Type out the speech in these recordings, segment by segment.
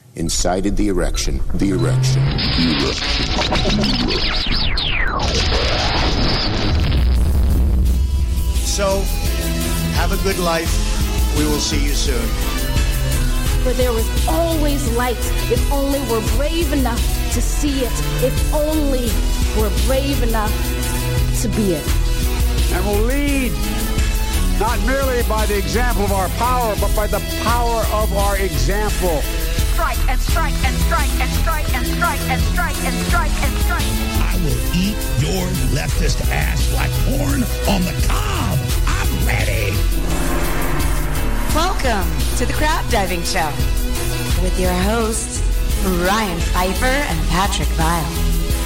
incited the erection. The erection. So, have a good life. We will see you soon. For there was always light if only we're brave enough to see it, if only we're brave enough to be it. And will lead not merely by the example of our power, but by the power of our example. Strike and strike and strike and strike and strike and strike and strike and strike. I will eat your leftist ass like corn on the cob. I'm ready. Welcome to the Crab Diving Show with your hosts, Ryan Pfeiffer and Patrick Vile.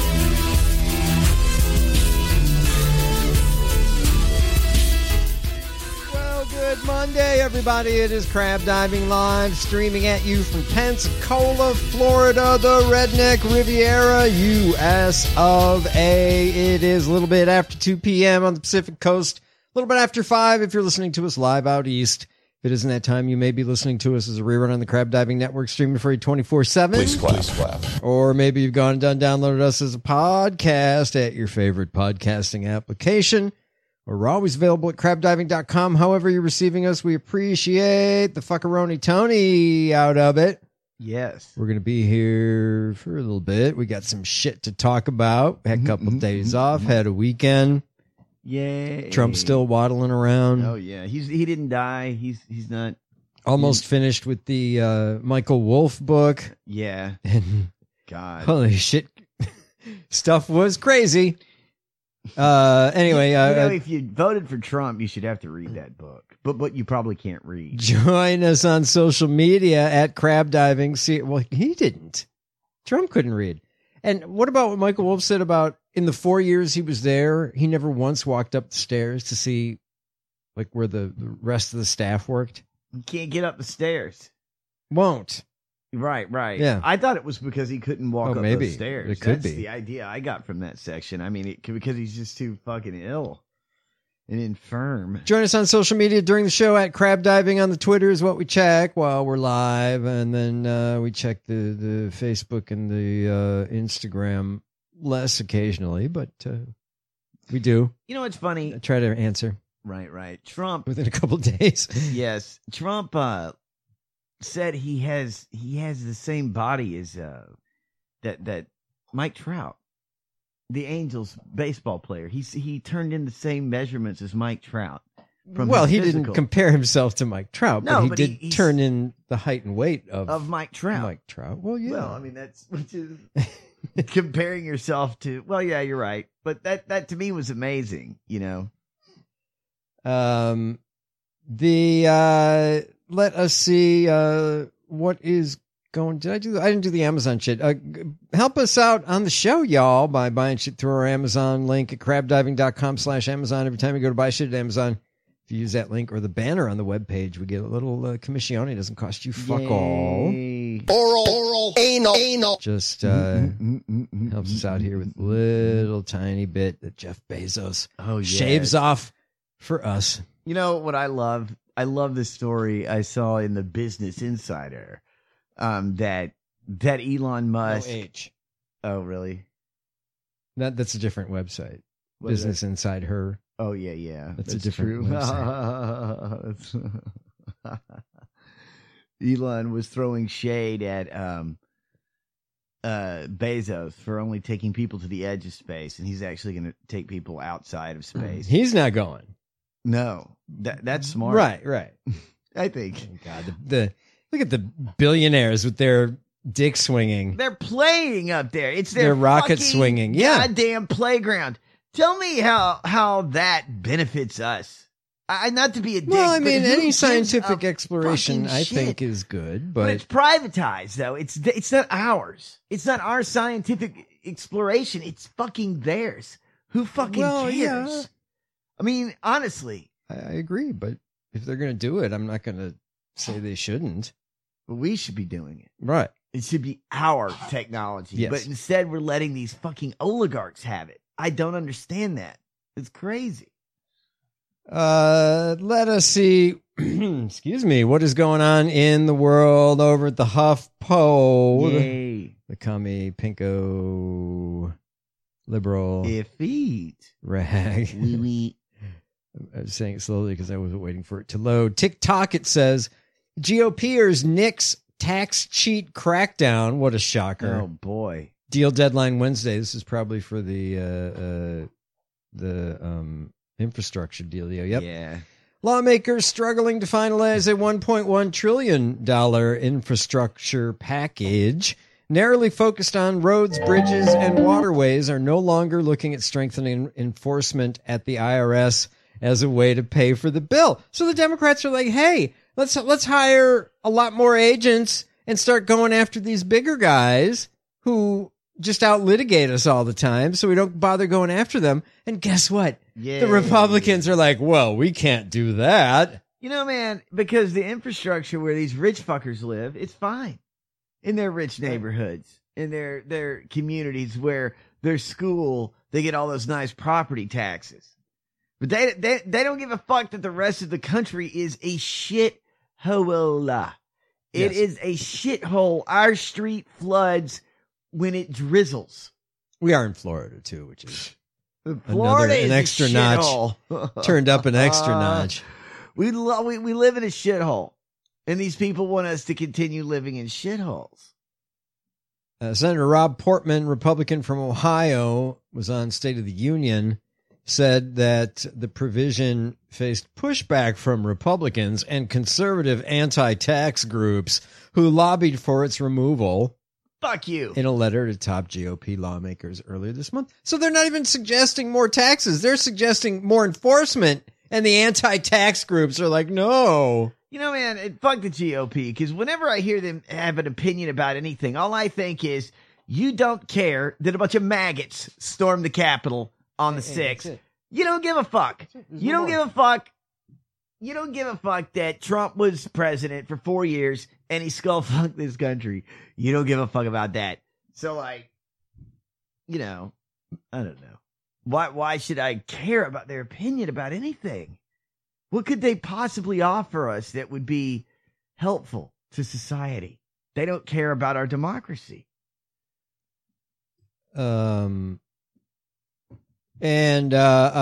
Good Monday, everybody. It is Crab Diving Live, streaming at you from Pensacola, Florida, the Redneck Riviera, U.S. of A. It is a little bit after 2 p.m. on the Pacific Coast, a little bit after 5 if you're listening to us live out east. If it isn't that time, you may be listening to us as a rerun on the Crab Diving Network, streaming for you 24/7. Please clap. Or maybe you've gone and downloaded us as a podcast at your favorite podcasting application. We're always available at crabdiving.com. However you're receiving us, we appreciate the fuckaroni Tony out of it. Yes. We're going to be here for a little bit. We got some shit to talk about. Had a couple of days off, had a weekend. Yay. Trump's still waddling around. Oh, yeah. He didn't die. He's not. Almost finished with the Michael Wolff book. Yeah. And God. Holy shit. Stuff was crazy. Anyway, if you voted for Trump, you should have to read that book, but you probably can't read. Join us on social media at Crab Diving. See, well, he didn't. Trump couldn't read. And what about what Michael Wolff said about in the 4 years he was there, he never once walked up the stairs to see like where the rest of the staff worked? You can't get up the stairs. Won't. Right. Yeah. I thought it was because he couldn't walk up maybe. those stairs. It could That's be. the idea I got from that section. I mean, because he's just too fucking ill and infirm. Join us on social media during the show at Crab Diving on the Twitter is what we check while we're live. And then we check the Facebook and the Instagram less occasionally, but we do. You know what's funny? I try to answer. Right. Trump. Within a couple of days. Yes. Trump said he has the same body as that Mike Trout, the Angels baseball player. He turned in the same measurements as Mike Trout. Well, he didn't compare himself to Mike Trout, No, but he did turn in the height and weight of Mike Trout. Mike Trout. Well, yeah. Well, I mean which is comparing yourself to. Well, yeah, you're right. But that to me was amazing. You know. Let us see what is going. I didn't do the Amazon shit. Help us out on the show, y'all, by buying shit through our Amazon link at crabdiving.com/Amazon. Every time you go to buy shit at Amazon, if you use that link or the banner on the webpage, we get a little commission. It doesn't cost you fuck all. Oral, anal. Just helps us out here with a little tiny bit that Jeff Bezos shaves off for us. You know what I love? I love the story I saw in the Business Insider that Elon Musk. No H. Oh, really? That's a different website. What is Business Inside Her. Oh, yeah. That's a different website. Elon was throwing shade at Bezos for only taking people to the edge of space, and he's actually going to take people outside of space. He's not going. No, that's smart. Right. I think. Oh, God, look at the billionaires with their dick swinging. They're playing up there. It's their rocket fucking swinging. Yeah, goddamn playground. Tell me how that benefits us. Not to be a dick. Well, I but mean, who any gives scientific a exploration, fucking I shit? think, is good. But it's privatized, though. It's not ours. It's not our scientific exploration. It's fucking theirs. Who fucking cares? Yeah. I mean, honestly. I agree, but if they're going to do it, I'm not going to say they shouldn't. But we should be doing it. Right. It should be our technology. Yes. But instead, we're letting these fucking oligarchs have it. I don't understand that. It's crazy. Let us see. Excuse me. What is going on in the world over at the HuffPo? Yay. The commie pinko liberal Effete. rag. Wee wee. I was saying it slowly because I wasn't waiting for it to load. TikTok, it says, GOPers nix tax cheat crackdown. What a shocker. Oh, boy. Deal deadline Wednesday. This is probably for the infrastructure deal. Yep. Yeah. Lawmakers struggling to finalize a $1.1 trillion infrastructure package. Narrowly focused on roads, bridges, and waterways are no longer looking at strengthening enforcement at the IRS as a way to pay for the bill. So the Democrats are like, hey, let's hire a lot more agents and start going after these bigger guys who just out litigate us all the time, so we don't bother going after them. And guess what? Yeah. The Republicans are like, well, we can't do that. You know, man, because the infrastructure where these rich fuckers live, it's fine. In their rich neighborhoods, in their communities where their school, they get all those nice property taxes. But they don't give a fuck that the rest of the country is a shithole. It is a shithole. Our street floods when it drizzles. We are in Florida too, which is Florida is an extra notch, turned up an extra notch. We live in a shithole, and these people want us to continue living in shitholes. Senator Rob Portman, Republican from Ohio, was on State of the Union, said that the provision faced pushback from Republicans and conservative anti-tax groups who lobbied for its removal. Fuck you. In a letter to top GOP lawmakers earlier this month. So they're not even suggesting more taxes. They're suggesting more enforcement. And the anti-tax groups are like, no. You know, man, fuck the GOP. Because whenever I hear them have an opinion about anything, all I think is, you don't care that a bunch of maggots stormed the Capitol on the 6th. You don't give a fuck. You don't give a fuck. You don't give a fuck that Trump was president for 4 years and he skull-fucked this country. You don't give a fuck about that. So, like, you know, I don't know. Why should I care about their opinion about anything? What could they possibly offer us that would be helpful to society? They don't care about our democracy. Well, and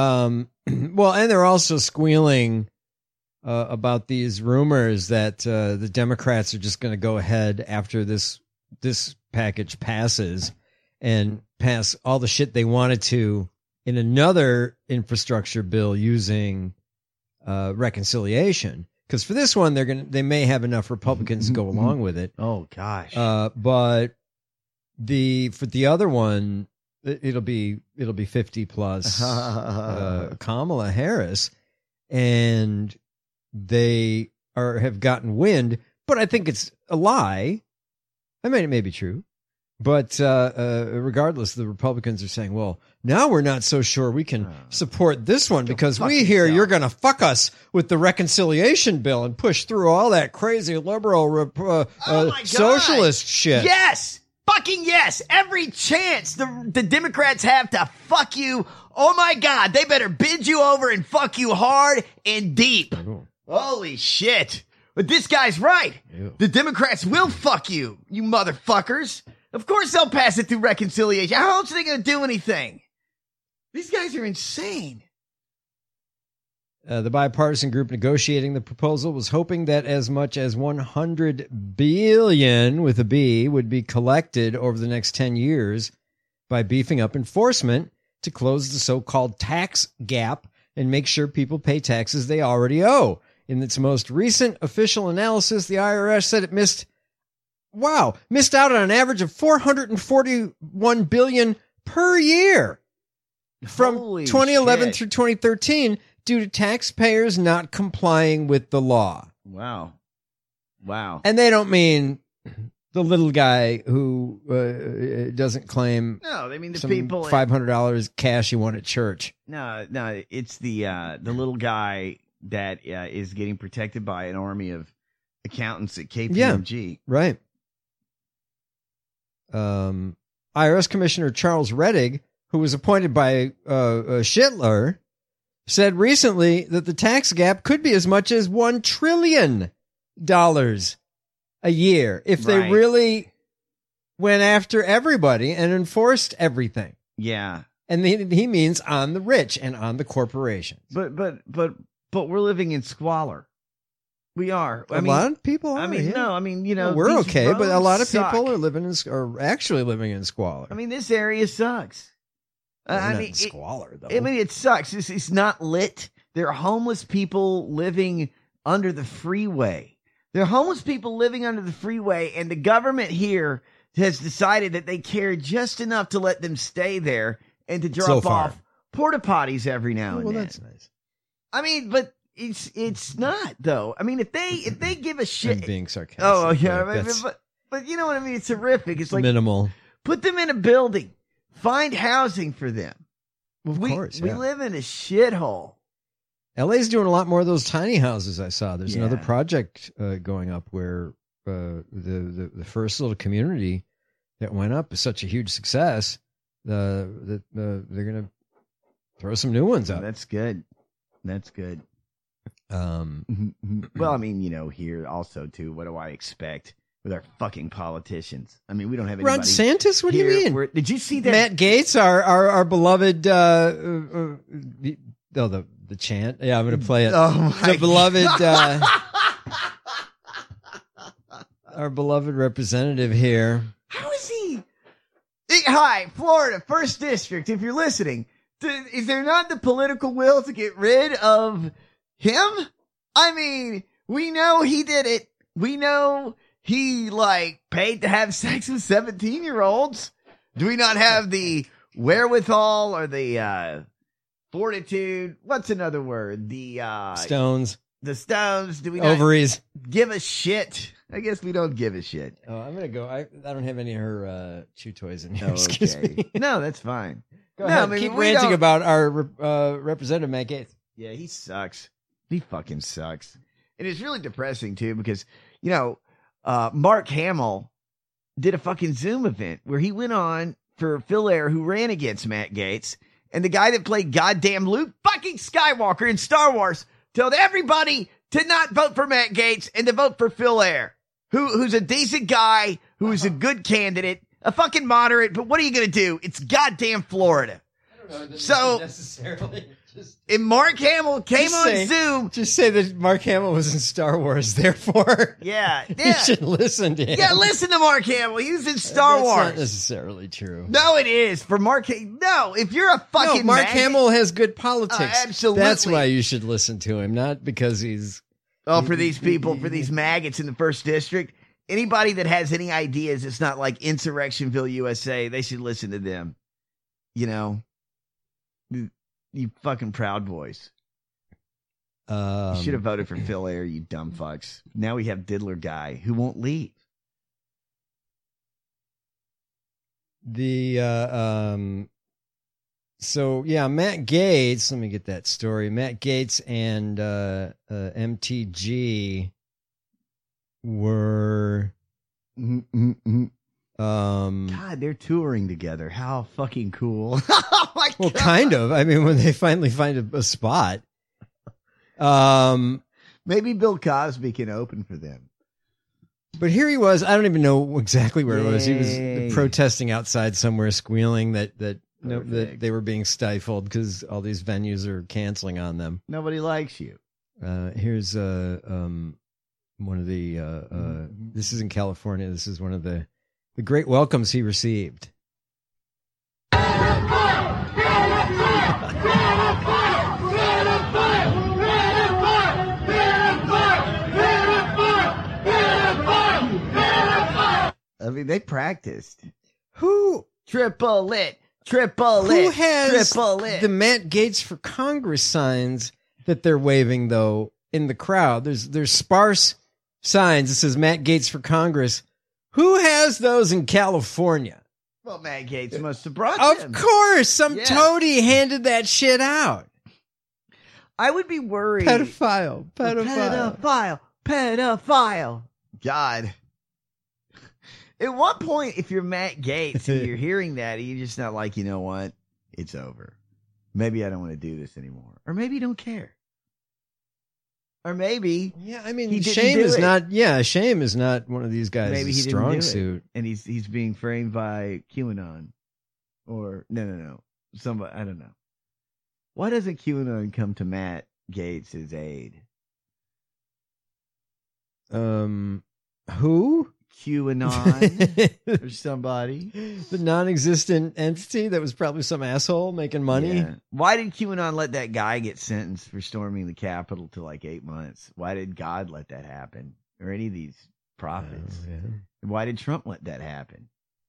they're also squealing about these rumors that the Democrats are just going to go ahead after this package passes and pass all the shit they wanted to in another infrastructure bill using reconciliation. Because for this one, they may have enough Republicans to go along with it. Oh gosh! But for the other one, it'll be 50 plus Kamala Harris, and they have gotten wind. But I think it's a lie. I mean, it may be true, but regardless, the Republicans are saying, "Well, now we're not so sure we can support this one because we hear you're going to fuck us with the reconciliation bill and push through all that crazy liberal socialist shit." Yes, fucking yes. Every chance the Democrats have to fuck you. Oh my God, they better bend you over and fuck you hard and deep. Holy shit. But this guy's right. Ew. The Democrats will fuck you, you motherfuckers. Of course they'll pass it through reconciliation. How else are they going to do anything? These guys are insane. The bipartisan group negotiating the proposal was hoping that as much as $100 billion with a B would be collected over the next 10 years by beefing up enforcement to close the so-called tax gap and make sure people pay taxes they already owe. In its most recent official analysis, the IRS said it missed out on an average of $441 billion per year from 2011 through 2013 due to taxpayers not complying with the law. Wow. And they don't mean the little guy who doesn't claim no, they mean the some people $500 cash he won at church. No, it's the little guy that is getting protected by an army of accountants at KPMG. Yeah, right. IRS Commissioner Charles Rettig, who was appointed by Schittler, said recently that the tax gap could be as much as $1 trillion a year if they really went after everybody and enforced everything. Yeah. And he means on the rich and on the corporations. But we're living in squalor. We are. A lot of people are. We're okay, but a lot of suck. people are actually living in squalor. I mean, this area sucks. Squalor, though. It sucks. It's not lit. There are homeless people living under the freeway. There are homeless people living under the freeway, and the government here has decided that they care just enough to let them stay there and to drop off porta potties every now and then. Well, that's nice. I mean, but it's not though. I mean, if they give a shit, I'm being sarcastic. Oh yeah, but you know what I mean. It's horrific. It's like minimal. Put them in a building. Find housing for them. Of course, we live in a shithole. LA's doing a lot more of those tiny houses. I saw there's another project going up where the first little community that went up is such a huge success. They're gonna throw some new ones up. That's good. Well, I mean, here also too. What do I expect with our fucking politicians? I mean, we don't have anybody. Ron DeSantis? What do you mean? Did you see that? Matt Gaetz, our beloved. The chant. Yeah, I'm going to play it. Oh my the beloved. Our beloved representative here. How is he? Hi, Florida, 1st District. If you're listening, is there not the political will to get rid of him? I mean, we know he did it. We know he paid to have sex with 17-year-olds. Do we not have the wherewithal or the fortitude? What's another word? The stones. The stones. Do we not ovaries give a shit? I guess we don't give a shit. Oh, I'm gonna go. I don't have any of her chew toys in here. Oh, Excuse me. No, that's fine. Go ahead. Keep ranting about our representative Matt Gaetz. Yeah, he sucks. He fucking sucks. And it's really depressing too because Mark Hamill did a fucking Zoom event where he went on for Phil Air, who ran against Matt Gaetz, and the guy that played goddamn Luke fucking Skywalker in Star Wars told everybody to not vote for Matt Gaetz and to vote for Phil Air, who's a decent guy, who's a good candidate, a fucking moderate, but what are you going to do? It's goddamn Florida. I don't know. So, necessarily. And Mark Hamill came on Zoom. Just say that Mark Hamill was in Star Wars, therefore. Yeah. You should listen to him. Yeah, listen to Mark Hamill. He was in Star Wars. That's not necessarily true. No, it is. For Mark No, if you're a fucking Mark Hamill has good politics. Absolutely. That's why you should listen to him, not because he's... Oh, for these people, for these maggots in the 1st District, anybody that has any ideas, it's not like Insurrectionville, USA, they should listen to them. You fucking Proud Boys. You should have voted for Phil Air, you dumb fucks. Now we have Diddler guy who won't leave. So yeah, Matt Gaetz, let me get that story. Matt Gaetz and MTG were God, they're touring together. How fucking cool. Oh my God. Well, kind of. I mean, when they finally find a spot. Maybe Bill Cosby can open for them. But here he was. I don't even know exactly where it was. He was protesting outside somewhere, squealing that they were being stifled because all these venues are canceling on them. Nobody likes you. Here's one of the this is in California. This is one of the great welcomes he received. I mean, they practiced. Who? Triple it. Who has triple it. The Matt Gaetz for Congress signs that they're waving, though, in the crowd? There's sparse signs that says Matt Gaetz for Congress. Who has those in California? Well, Matt Gaetz must have brought them. Of course. Some toady handed that shit out. I would be worried. Pedophile. God. At what point, if you're Matt Gaetz and you're hearing that, you're just not like, you know what? It's over. maybe I don't want to do this anymore. Or maybe you don't care. Or maybe I mean, he didn't shame do is it. not. Yeah, shame is not one of these guys' Maybe he strong didn't do suit. it, and he's being framed by QAnon, or no, somebody, I don't know. Why doesn't QAnon come to Matt Gaetz' aid? Who? QAnon or somebody? The non-existent entity that was probably some asshole making money. Yeah. Why did QAnon let that guy get sentenced for storming the Capitol to like 8 months? Why did God let that happen? Or any of these prophets? Oh, yeah. Why did Trump let that happen?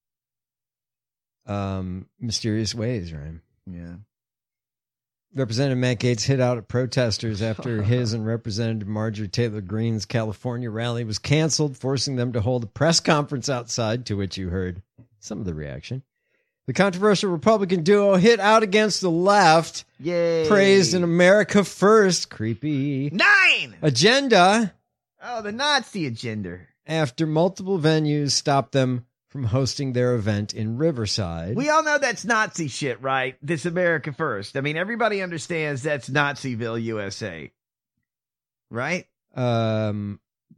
Mysterious ways, right? Yeah. Representative Matt Gaetz hit out at protesters after his and Representative Marjorie Taylor Greene's California rally was canceled, forcing them to hold a press conference outside, to which you heard some of the reaction. The controversial Republican duo hit out against the left, Yay. praised an America First, creepy 9! agenda Oh, the Nazi agenda. after multiple venues stopped them from hosting their event in Riverside. We all know that's Nazi shit, right? This America First. I mean, everybody understands that's Naziville, USA. Right? The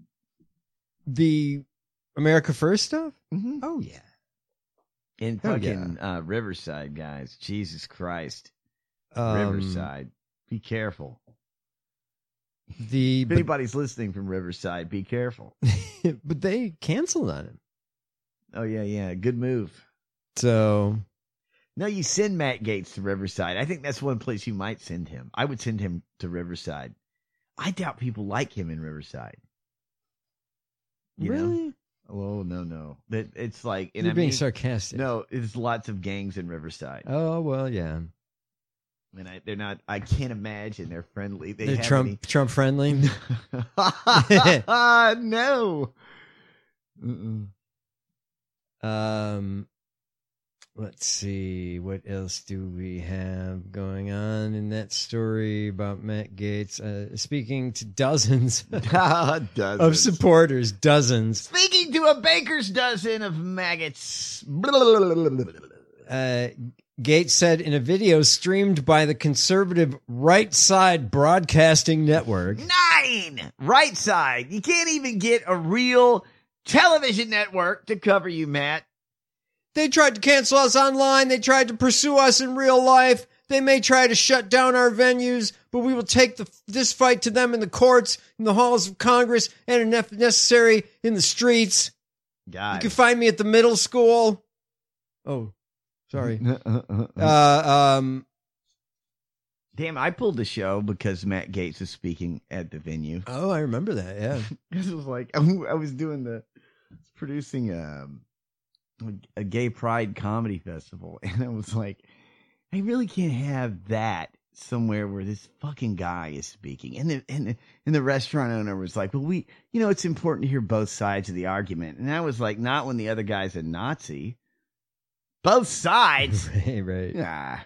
America First stuff? Mm-hmm. Oh, yeah. In Oh, fucking Riverside, guys. Jesus Christ. Um, Riverside. Be careful. The If anybody's listening from Riverside, be careful. but they canceled on him. Oh, yeah. Good move. So No, you send Matt Gaetz to Riverside. I think that's one place you might send him. I would send him to Riverside. I doubt people like him in Riverside. You really? know? Oh, no. It's like... You're being sarcastic. No, there's lots of gangs in Riverside. Oh, well, yeah. And they're not... I can't imagine they're friendly. They're Trump friendly? No. Mm-mm. Let's see. What else do we have going on in that story about Matt Gaetz? Speaking to dozens of supporters, dozens. Speaking to a baker's dozen of maggots. Gaetz said in a video streamed by the conservative Right Side Broadcasting Network. 9! Right Side. You can't even get a real television network to cover you, Matt. They tried to cancel us online. They tried to pursue us in real life. They may try to shut down our venues, but we will take this fight to them in the courts, in the halls of Congress, and if necessary, in the streets. God. You can find me at the middle school. Oh, sorry. Damn, I pulled the show because Matt Gaetz was speaking at the venue. Oh, I remember that, yeah. This was like, I was producing a gay pride comedy festival, and I was like, I really can't have that somewhere where this fucking guy is speaking. And the restaurant owner was like, well, it's important to hear both sides of the argument. And I was like, not when the other guy's a Nazi. Both sides. Right. Yeah.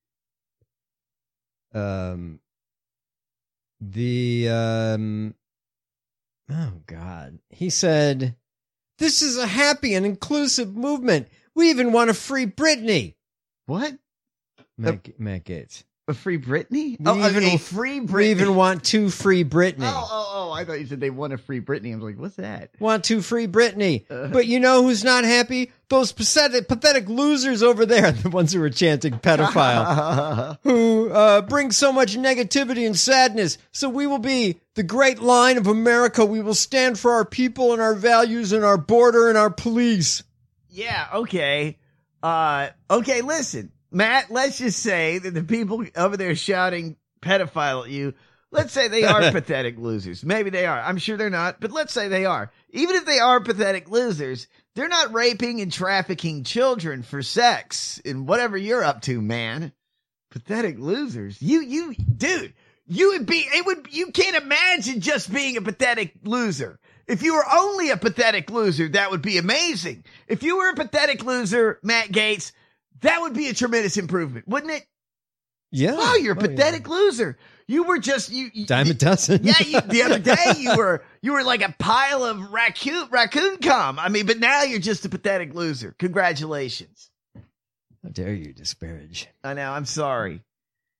Oh God. He said, "This is a happy and inclusive movement. We even want to free Britney." What? Matt Gaetz. A free Britney? A free Britney. We even want to free Britney. Oh, I thought you said they want to free Britney. I was like, what's that? Want to free Britney. But you know who's not happy? Those pathetic losers over there, the ones who are chanting pedophile, who bring so much negativity and sadness. So we will be the great line of America. We will stand for our people and our values and our border and our police. Yeah, okay. Okay, listen. Matt, let's just say that the people over there shouting pedophile at you, let's say they are pathetic losers. Maybe they are. I'm sure they're not, but let's say they are. Even if they are pathetic losers, they're not raping and trafficking children for sex and whatever you're up to, man. Pathetic losers. You can't imagine just being a pathetic loser. If you were only a pathetic loser, that would be amazing. If you were a pathetic loser, Matt Gaetz, that would be a tremendous improvement, wouldn't it? Yeah. Wow, you're a pathetic loser. You were just you dime a dozen. Yeah, the other day you were like a pile of raccoon cum. I mean, but now you're just a pathetic loser. Congratulations. How dare you disparage? I know. I'm sorry.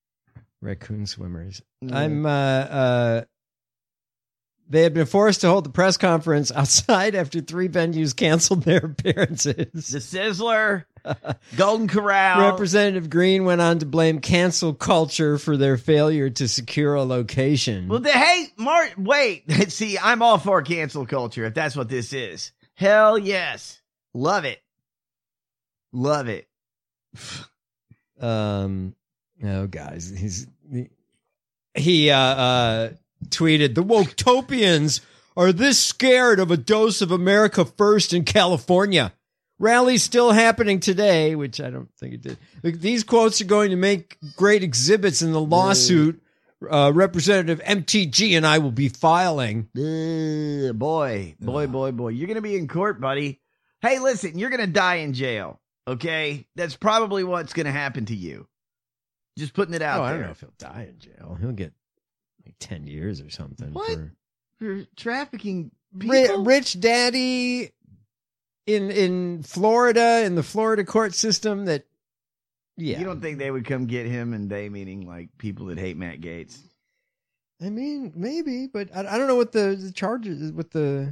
Raccoon swimmers. Yeah. They had been forced to hold the press conference outside after 3 venues canceled their appearances. The Sizzler, Golden Corral. Representative Green went on to blame cancel culture for their failure to secure a location. Well, hey, Mark, wait. See, I'm all for cancel culture if that's what this is. Hell yes. Love it. Love it. Oh, guys, he tweeted, "The Woketopians are this scared of a dose of America First in California. Rally's still happening today," which I don't think it did. "These quotes are going to make great exhibits in the lawsuit Representative MTG and I will be filing." Boy. You're going to be in court, buddy. Hey, listen, you're going to die in jail. Okay? That's probably what's going to happen to you. Just putting it out there. I don't know if he'll die in jail. He'll get like 10 years or something. What? For trafficking people? Rich daddy in Florida, in the Florida court system that, yeah. You don't think they would come get him, and they meaning like people that hate Matt Gaetz? I mean, maybe, but I don't know what the charges, what the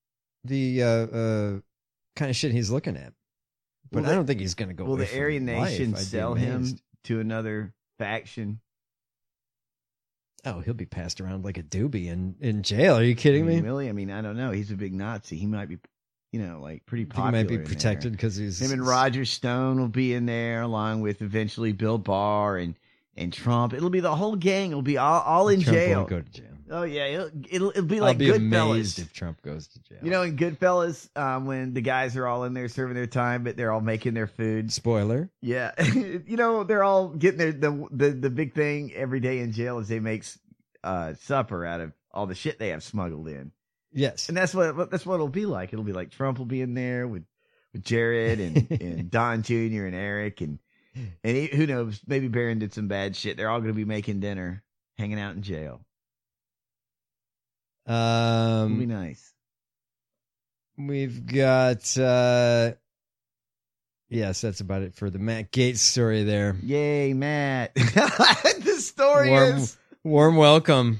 kind of shit he's looking at. But I don't think he's going to go. Will away the Aryan from Nation life. sell him to another faction? Oh, he'll be passed around like a doobie in jail. Are you kidding me? Really? I mean, I don't know. He's a big Nazi. He might be, like pretty popular. He might be protected because he's him and Roger Stone will be in there along with eventually Bill Barr and Trump. It'll be the whole gang. It'll be all in Trump jail. Won't go to jail. Oh yeah, it'll be like I'll be Goodfellas. amazed if Trump goes to jail. In Goodfellas, when the guys are all in there serving their time, but they're all making their food. Spoiler. Yeah, they're all getting the big thing every day in jail is they make supper out of all the shit they have smuggled in. Yes, and that's what it'll be like. It'll be like Trump will be in there with Jared and Don Jr. and Eric and who knows, maybe Barron did some bad shit. They're all going to be making dinner, hanging out in jail. It'll be nice. We've got yes, that's about it for the Matt Gaetz story there. Yay, Matt. The story is warm welcome.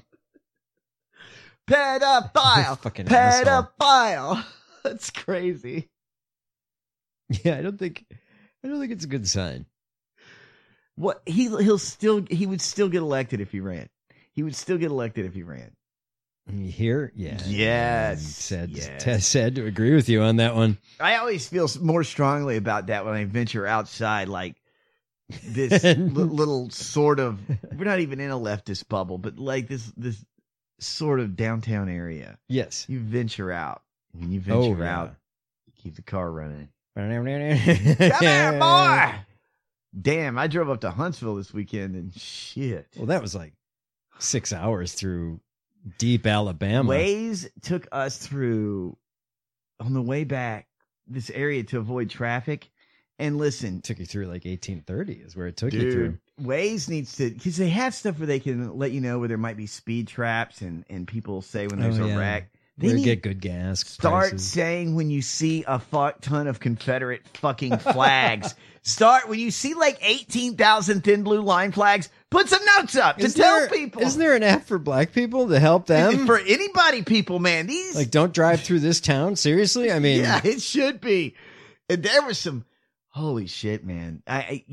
Pedophile. Fucking pedophile. That's crazy. Yeah, I don't think it's a good sign. What he would still get elected if he ran. He would still get elected if he ran. Here? Yeah. Yes. Said to agree with you on that one. I always feel more strongly about that when I venture outside, like this little sort of, we're not even in a leftist bubble, but like this sort of downtown area. Yes. You venture out. When you venture out, keep the car running. Come here, boy! Damn, I drove up to Huntsville this weekend and shit. Well, that was like 6 hours through deep Alabama. Waze took us through, on the way back, this area to avoid traffic. And listen. Took you through like 1830 is where it took you through. Waze needs to, because they have stuff where they can let you know where there might be speed traps and people say when there's a wreck. They need get good gas. Start prices. saying when you see a fuck ton of Confederate fucking flags. Start when you see like 18,000 thin blue line flags. Put some notes up to tell people. Isn't there an app for black people to help them? For anybody, people, man. These like don't drive through this town. Seriously, I mean, yeah, it should be. And there was some holy shit, man.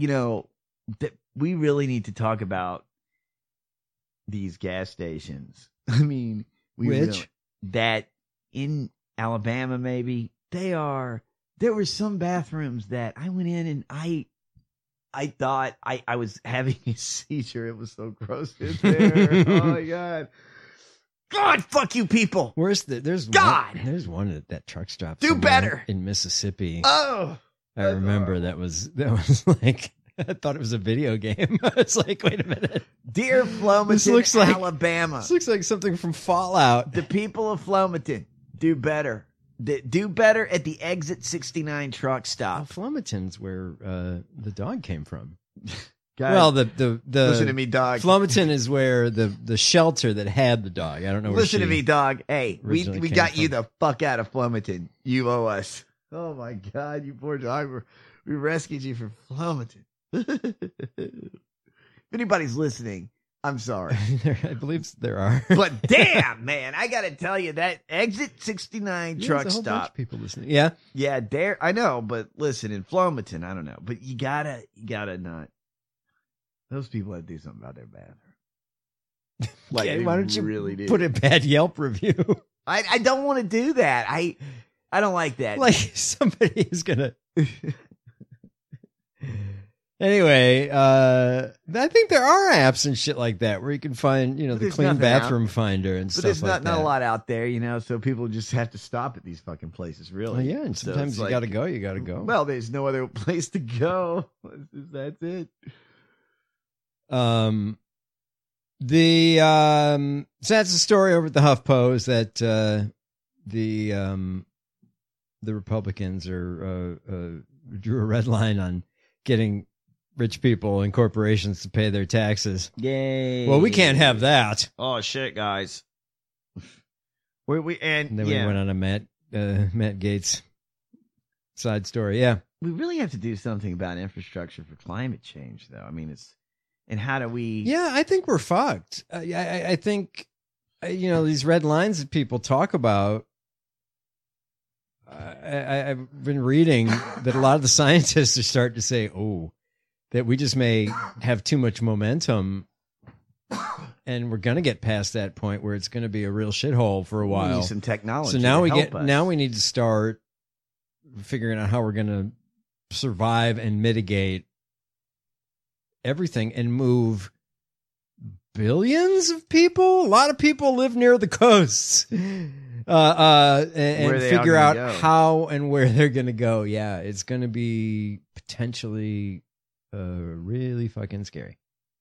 We really need to talk about these gas stations. I mean, that in Alabama, maybe there were some bathrooms that I went in and I thought I was having a seizure. It was so gross in there. Oh my God. God, fuck you people. There's one at that truck stop. Do better in Mississippi. Oh, I remember that was like, I thought it was a video game. I was like, wait a minute. Dear Flomaton, Alabama. This looks like something from Fallout. The people of Flomaton, do better. Do better at the exit 69 truck stop. Flomaton's where the dog came from. Guys, well, the listen to me, dog. Flomaton is where the shelter that had the dog. I don't know. Listen to me, dog. Hey, we got you the fuck out of Flomaton. You owe us. Oh my God, you poor dog. We rescued you from Flomaton. If anybody's listening, I'm sorry. I believe there are. But damn, man, I got to tell you, that exit 69 truck there's a whole bunch stop. of people listening. Yeah. Yeah, there. I know, but listen, in Flomaton, I don't know. But you gotta not. Those people have to do something about their bathroom. Like, Yeah, they why don't you really do. put a bad Yelp review? I don't want to do that. I don't like that. Like somebody is gonna. Anyway, I think there are apps and shit like that where you can find, But the there's clean nothing bathroom out. finder and But stuff there's like not that. a lot out there, so people just have to stop at these fucking places, really. Well, yeah, and So sometimes it's you like, got to go. You got to go. Well, there's no other place to go. That's it. So that's the story over at the HuffPo is that the Republicans drew a red line on getting rich people and corporations to pay their taxes. Yay! Well, we can't have that. Oh shit, guys. And then we went on a Matt Gaetz side story. Yeah, we really have to do something about infrastructure for climate change, though. I mean, and how do we? Yeah, I think we're fucked. I think, these red lines that people talk about. I've been reading that a lot of the scientists are starting to say, that we just may have too much momentum, and we're going to get past that point where it's going to be a real shithole for a while. We need some technology. So now us. now we need to start figuring out how we're going to survive and mitigate everything and move billions of people. A lot of people live near the coasts. And figure out how and where they're going to go. Yeah, it's going to be potentially really fucking scary.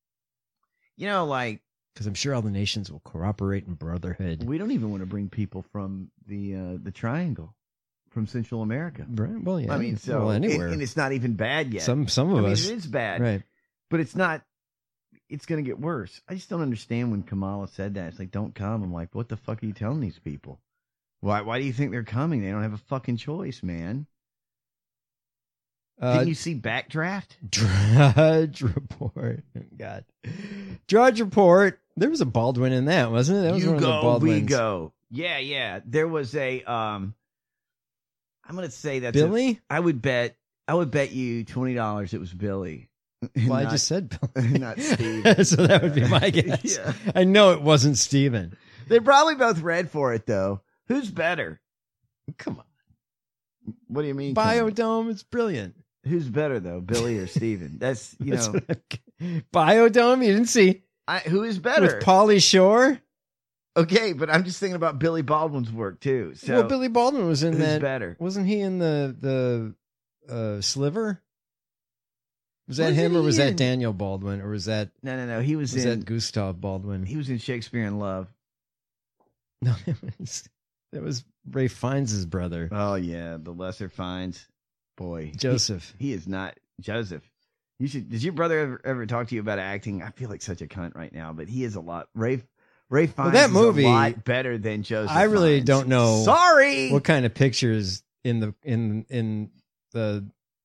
Because I'm sure all the nations will cooperate in brotherhood. We don't even want to bring people from the Triangle, from Central America. Right. Well, yeah. I mean, so anywhere, and it's not even bad yet. Some of us. It is bad, right? But it's not. It's going to get worse. I just don't understand when Kamala said that. It's like, don't come. I'm like, what the fuck are you telling these people? Why do you think they're coming? They don't have a fucking choice, man. Didn't you see Backdraft? Drudge Report. God. Drudge Report. There was a Baldwin in that, wasn't it? That was one of the Baldwins. We go. Yeah. There was a I'm gonna say that Billy? I would bet you $20 it was Billy. Well, I just said Billy. Not Steve. So that would be my guess. Yeah. I know it wasn't Steven. They probably both read for it though. Who's better? Come on. What do you mean? Biodome is brilliant. Who's better though, Billy or Steven? That's Biodome. You didn't see who is better with Pauly Shore. Okay, but I'm just thinking about Billy Baldwin's work too. So well, Billy Baldwin was in who's that. Better? Wasn't he in the Sliver? Was that him or was that Daniel Baldwin or was that no? He was that Gustav Baldwin? He was in Shakespeare in Love. No, that was Ray Fiennes' brother. Oh yeah, the lesser Fiennes. Boy, Joseph. He is not Joseph. You should. Did your brother ever talk to you about acting? I feel like such a cunt right now, but he is a lot. Ray Fiennes that movie, is a lot better than Joseph. I really Fiennes. don't know. Sorry, what kind of pictures in the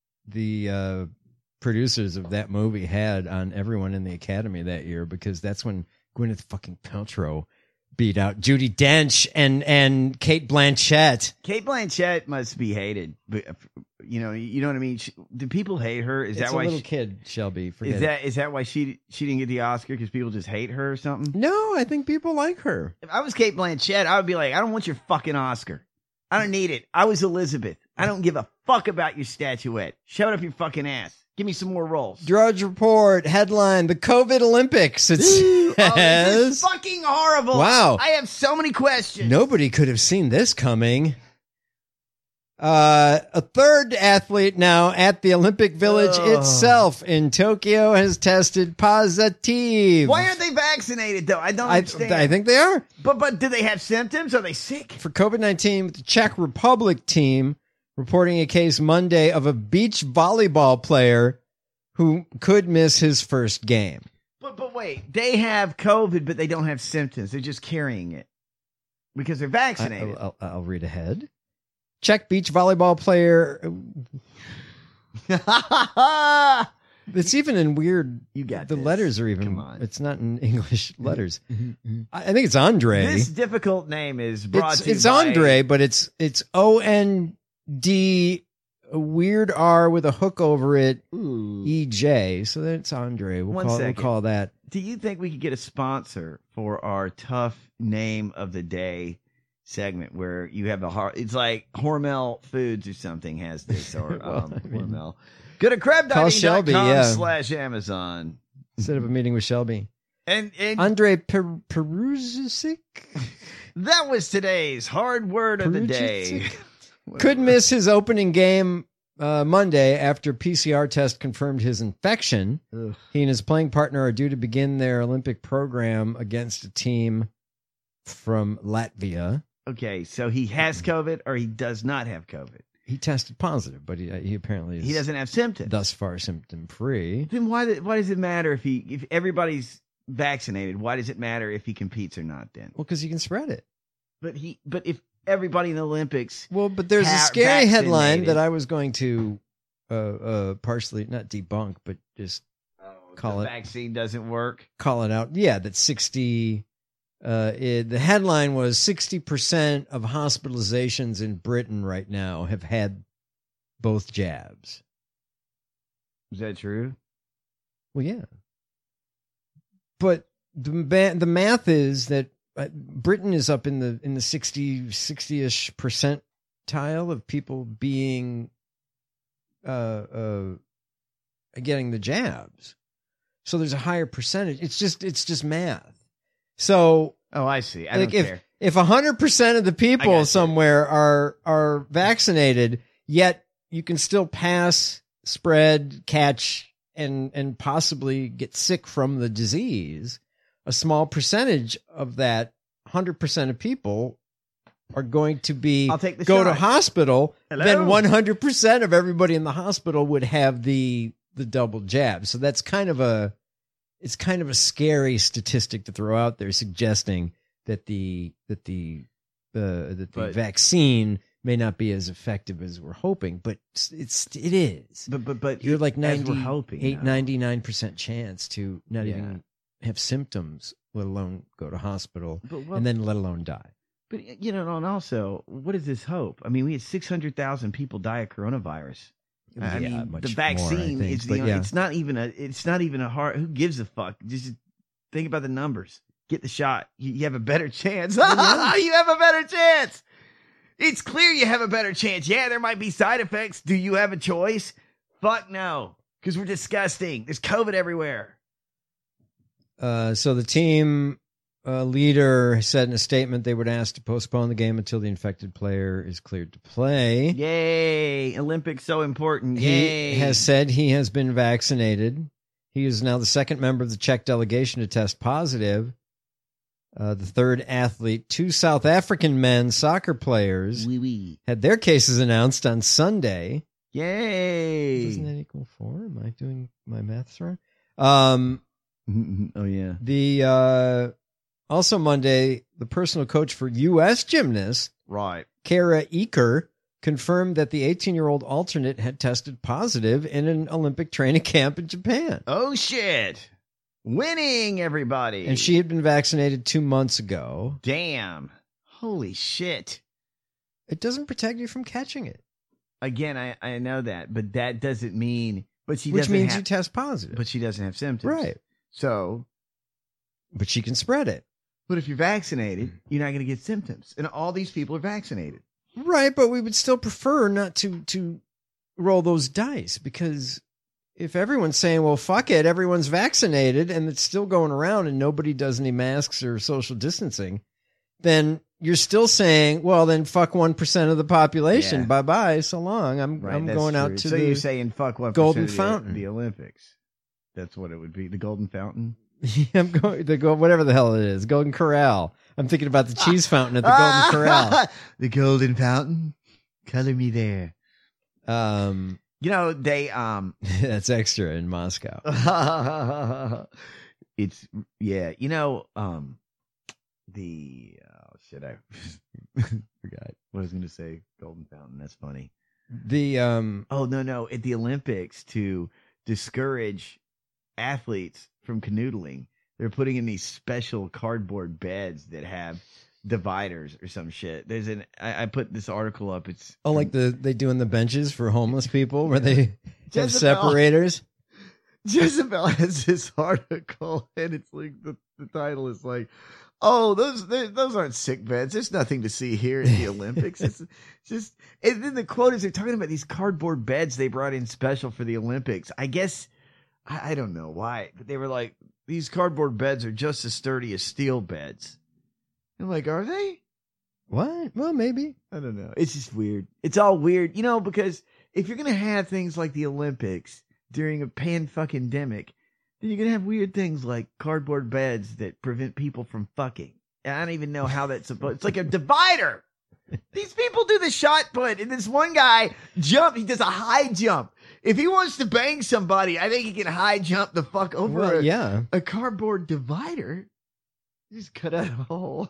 producers of that movie had on everyone in the Academy that year, because that's when Gwyneth fucking Paltrow beat out Judi Dench and Cate Blanchett. Cate Blanchett must be hated, but you know what I mean. Do people hate her? Is it's that why? A little kid, Shelby. Is that why she didn't get the Oscar because people just hate her or something? No, I think people like her. If I was Cate Blanchett, I would be like, I don't want your fucking Oscar. I don't need it. I was Elizabeth. I don't give a fuck about your statuette. Shove it up your fucking ass. Give me some more roles. Drudge Report headline: the COVID Olympics. It says, this is fucking horrible. Wow, I have so many questions. Nobody could have seen this coming. A third athlete now at the Olympic Village itself in Tokyo has tested positive. Why aren't they vaccinated though? I don't understand. I think they are. But do they have symptoms? Are they sick? For COVID-19, the Czech Republic team reporting a case Monday of a beach volleyball player who could miss his first game. But wait, they have COVID, but they don't have symptoms. They're just carrying it because they're vaccinated. I'll read ahead. Czech beach volleyball player It's even in weird. You got the this. letters are even. Come on. It's not in English letters. I think it's Andre. This difficult name is brought to you It's by Andre, but it's OND, a weird R with a hook over it. EJ. So that's Andre. We'll call that. Do you think we could get a sponsor for our tough name of the day segment where you have it's like Hormel Foods or something has this, or Hormel. Go to crabdiving.com/Amazon. Set up a meeting with Shelby. And Andre Peruzic? That was today's hard word of the day. Could miss his opening game Monday after PCR test confirmed his infection. Ugh. He and his playing partner are due to begin their Olympic program against a team from Latvia. Okay, so he has COVID or he does not have COVID? He tested positive, but he apparently is he doesn't have symptoms. Thus far, symptom-free. Then why does it matter if everybody's vaccinated? Why does it matter if he competes or not then? Well, because he can spread it. But if everybody in the Olympics... Well, but there's a scary headline that I was going to partially, not debunk, but just call it... The vaccine doesn't work? Call it out. Yeah, that 60... the headline was 60% of hospitalizations in Britain right now have had both jabs. Is that true? Well, yeah. But the math is that Britain is up in the 60-ish percentile of people being getting the jabs. So there's a higher percentage. It's just math. So, I see. I don't care. If 100% of the people somewhere are vaccinated, yet you can still pass, spread, catch, and possibly get sick from the disease, a small percentage of that 100% of people are going to go to hospital. Hello? Then 100% of everybody in the hospital would have the double jab. So that's kind of a scary statistic to throw out there, suggesting that the vaccine may not be as effective as we're hoping, but it is. But you're like 99% chance to not even have symptoms, let alone go to hospital, and then let alone die. But and also, what is this hope? I mean, we had 600,000 people die of coronavirus. I mean, the vaccine is it's not even a hard. Who gives a fuck? Just think about the numbers. Get the shot. You have a better chance. You have a better chance. It's clear you have a better chance. Yeah, there might be side effects. Do you have a choice? Fuck no, because we're disgusting. There's COVID everywhere. So the team leader said in a statement they would ask to postpone the game until the infected player is cleared to play. Yay! Olympics so important. Yay! He has said he has been vaccinated. He is now the second member of the Czech delegation to test positive. The third athlete. 2 South African men soccer players had their cases announced on Sunday. Yay! Doesn't that equal 4? Am I doing my maths wrong? Oh yeah. The also Monday, the personal coach for U.S. gymnast, right, Kara Eker, confirmed that the 18-year-old alternate had tested positive in an Olympic training camp in Japan. Oh, shit. Winning, everybody. And she had been vaccinated 2 months ago. Damn. Holy shit. It doesn't protect you from catching it. Again, I know that, but that doesn't mean... Which means you test positive. But she doesn't have symptoms. Right. So... But she can spread it. But if you're vaccinated, you're not going to get symptoms. And all these people are vaccinated. Right, but we would still prefer not to roll those dice, because if everyone's saying, well, fuck it, everyone's vaccinated and it's still going around and nobody does any masks or social distancing, then you're still saying, well, then fuck 1% of the population. Yeah. Bye-bye, so long. I'm going out to you're saying fuck 1% Golden of Fountain. The Olympics. That's what it would be, the Golden Fountain. I'm going to go whatever the hell it is. Golden Corral. I'm thinking about the cheese fountain at the Golden Corral. The Golden Fountain. Color me there. They that's extra in Moscow. It's I forgot what I was going to say. Golden Fountain. That's funny. The at the Olympics to discourage athletes from canoodling. They're putting in these special cardboard beds that have dividers or some shit. I put this article up. It's like they do in the benches for homeless people where they have Jezebel. separators. Jezebel has this article, and it's like the title is like, "Oh, those aren't sick beds. There's nothing to see here in the Olympics." It's just, and then the quote is they're talking about these cardboard beds they brought in special for the Olympics. I guess I don't know why, but they were like, these cardboard beds are just as sturdy as steel beds. I'm like, are they? What? Well, maybe. I don't know. It's just weird. It's all weird, because if you're gonna have things like the Olympics during a pan-fucking-demic, then you're going to have weird things like cardboard beds that prevent people from fucking. And I don't even know how that's supposed... It's like a divider. These people do the shot put, and this one guy he does a high jump. If he wants to bang somebody, I think he can high jump the fuck over a cardboard divider. Just cut out a hole.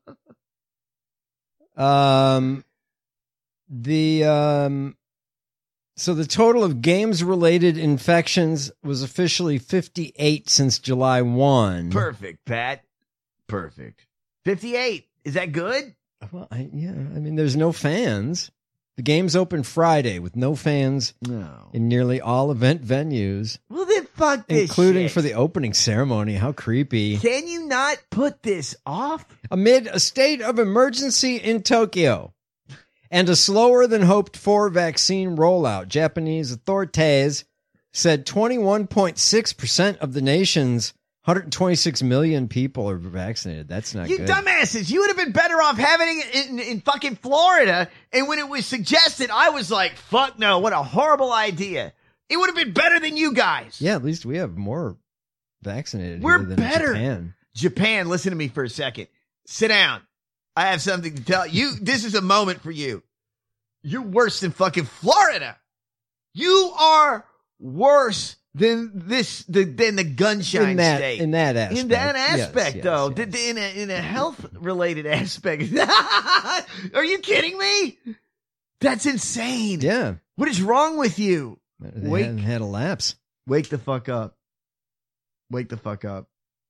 So the total of games-related infections was officially 58 since July 1. Perfect, Pat. Perfect. 58. Is that good? Well, there's no fans. The games open Friday with no fans in nearly all event venues. Well, then fuck this including shit. For the opening ceremony. How creepy. Can you not put this off? Amid a state of emergency in Tokyo and a slower than hoped for vaccine rollout, Japanese authorities said 21.6% of the nation's 126 million people are vaccinated. That's not good. You dumbasses. You would have been better off having it in fucking Florida. And when it was suggested, I was like, fuck no, what a horrible idea. It would have been better than you guys. Yeah, at least we have more vaccinated We're here than better. Japan. Japan, listen to me for a second. Sit down. I have something to tell you. This is a moment for you. You're worse than fucking Florida. You are worse than the gunshine state. In that aspect. In that aspect, yes, though. yes. In a health-related aspect. Are you kidding me? That's insane. Yeah. What is wrong with you? They hadn't had a lapse. Wake the fuck up. Wake the fuck up.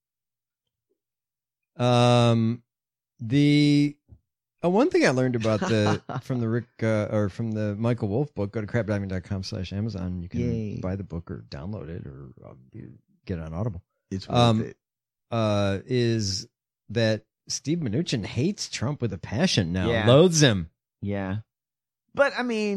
One thing I learned about from the Michael Wolff book, go to crapdiving.com/Amazon. You can buy the book or download it or get it on Audible. It's worth it. Is that Steve Mnuchin hates Trump with a passion now. Yeah. Loathes him. Yeah. But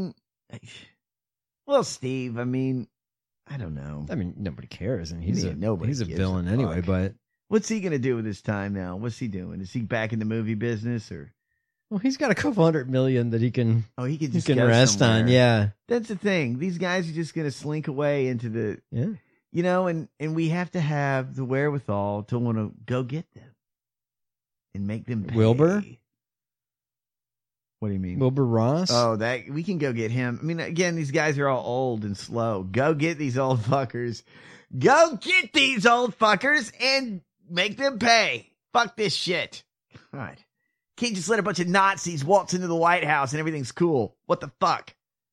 Steve, I don't know. Nobody cares, and he's a gives villain a anyway, fuck. but what's he going to do with his time now? What's he doing? Is he back in the movie business or? Well, he's got a couple $100 million that he can. Oh, he can just go rest somewhere. on. Yeah, that's the thing. These guys are just going to slink away into the. Yeah. And we have to have the wherewithal to want to go get them and make them pay. Wilbur. What do you mean? Wilbur Ross? Oh, that we can go get him. Again, these guys are all old and slow. Go get these old fuckers. Go get these old fuckers and make them pay. Fuck this shit. God. Can't just let a bunch of Nazis waltz into the White House and everything's cool. What the fuck?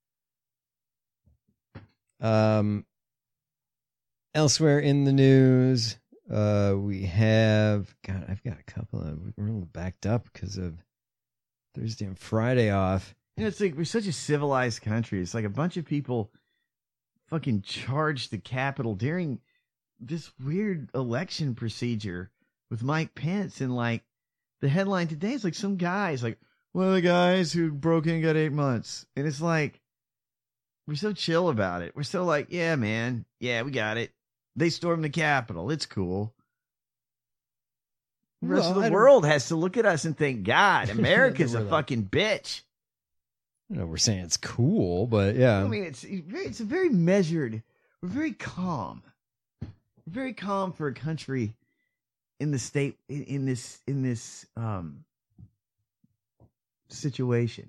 Elsewhere in the news, we have... God, I've got a couple of... We're a little backed up because of Thursday and Friday off. It's like we're such a civilized country. It's like a bunch of people fucking charged the Capitol during this weird election procedure with Mike Pence, and the headline today is some guys one of the guys who broke in got 8 months. And it's like, we're so chill about it. We're so yeah, man. Yeah, we got it. They stormed the Capitol. It's cool. The rest of the world has to look at us and think, God, America's a fucking bitch. We're saying it's cool, but yeah. It's a very measured. We're very calm. We're very calm for a country in the state, in this situation,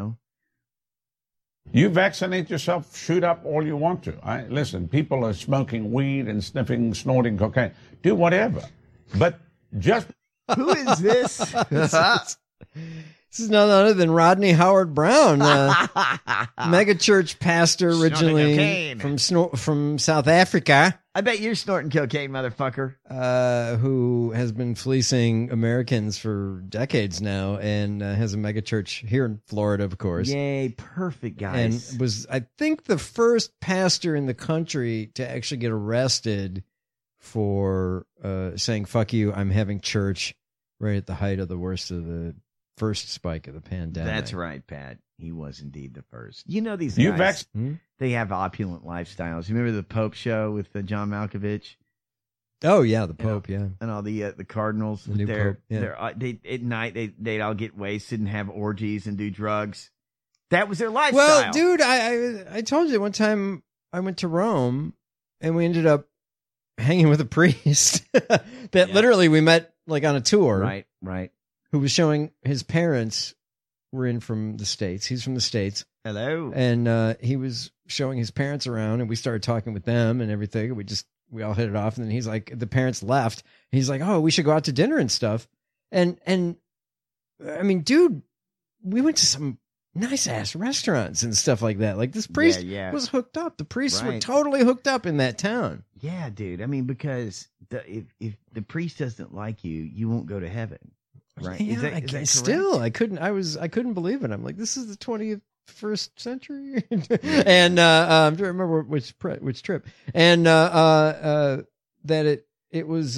You vaccinate yourself, shoot up all you want to. Listen, people are smoking weed and snorting cocaine. Do whatever. But just... Who is this? This is none other than Rodney Howard Brown, mega church pastor originally from South Africa. I bet you're snorting cocaine, motherfucker. Who has been fleecing Americans for decades now and has a mega church here in Florida, of course. Yay, perfect, guys. And was, I think, the first pastor in the country to actually get arrested for saying, fuck you, I'm having church right at the height of the worst of the first spike of the pandemic. That's right, Pat. He was indeed the first. You know these guys, they have opulent lifestyles. You remember the Pope show with John Malkovich? Oh, yeah, the Pope, yeah. And all the Cardinals. The new Pope, yeah. They, at night, they'd all get wasted and have orgies and do drugs. That was their lifestyle. Well, dude, I told you one time I went to Rome and we ended up hanging with a priest that literally we met like on a tour. Right. Who was showing his parents were in from the States. He's from the States. Hello. And he was showing his parents around and we started talking with them and everything. We all hit it off. And then he's like, the parents left. He's like, oh, we should go out to dinner and stuff. And I mean, dude, we went to some nice ass restaurants and stuff like that. Like this priest was hooked up. The priests were totally hooked up in that town. Yeah, dude. I mean, because if the priest doesn't like you, you won't go to heaven. Right. Yeah, is that still, I couldn't believe it. I'm like, this is the 21st century. And I'm trying to remember which trip. And that it was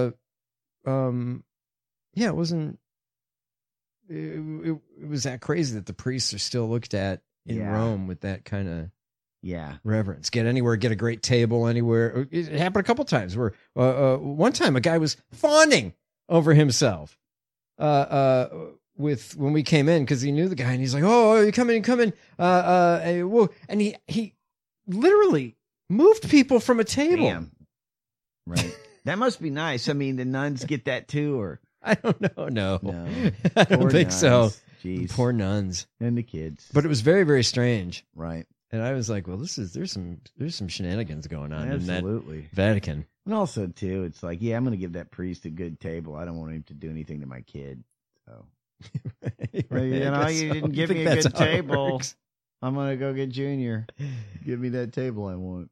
it wasn't it was that crazy that the priests are still looked at in Rome with that kind of reverence. Get anywhere, get a great table anywhere. It happened a couple times where one time a guy was fawning over himself with when we came in because he knew the guy and he's like, oh, you come in. And he literally moved people from a table. Damn. Right. That must be nice. I mean, the nuns get that too, or I don't know. No. I don't think so. Jeez. Poor nuns and the kids. But it was very, very strange. Right. And I was like, well, there's some shenanigans going on in that Vatican. And also, too, it's like, I'm going to give that priest a good table. I don't want him to do anything to my kid. So, you didn't give me a good table. I'm going to go get Junior. Give me that table I want.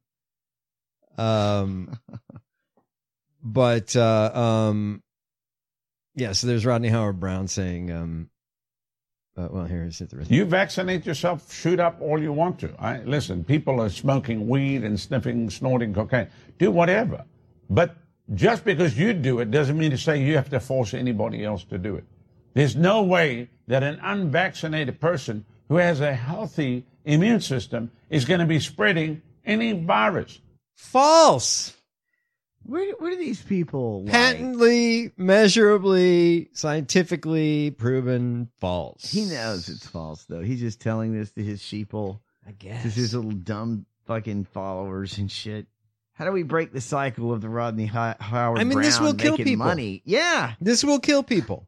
But, so there's Rodney Howard Brown saying, well, here's the rest. You vaccinate yourself, shoot up all you want to. Listen, people are smoking weed and snorting cocaine. Do whatever. But just because you do it doesn't mean to say you have to force anybody else to do it. There's no way that an unvaccinated person who has a healthy immune system is going to be spreading any virus. False. Where do these people lie? Patently, measurably, scientifically proven false. He knows it's false, though. He's just telling this to his sheeple. I guess. To his little dumb fucking followers and shit. How do we break the cycle of the Rodney Howard Brown this will kill people. Money? Yeah. This will kill people.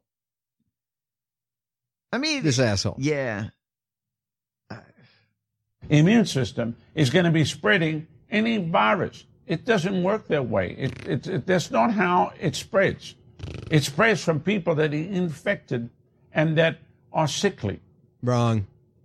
I mean, this asshole. Yeah. Immune system is going to be spreading any virus. It doesn't work that way. That's not how it spreads. It spreads from people that are infected and that are sickly. Wrong.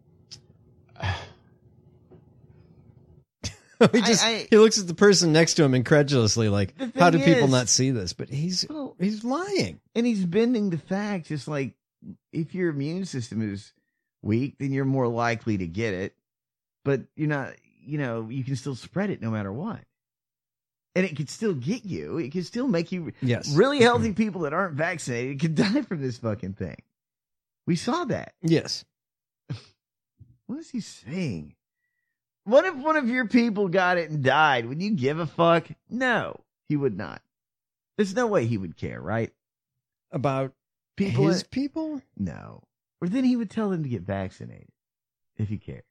He looks at the person next to him incredulously, like, how do people not see this? But he's lying. And he's bending the facts. It's like, if your immune system is weak, then you're more likely to get it. But you're not, you can still spread it no matter what. And it could still get you. It could still make you really healthy people that aren't vaccinated could die from this fucking thing. We saw that. Yes. What is he saying? What if one of your people got it and died? Would you give a fuck? No, he would not. There's no way he would care, right? About his people? No. Or then he would tell them to get vaccinated if he cared.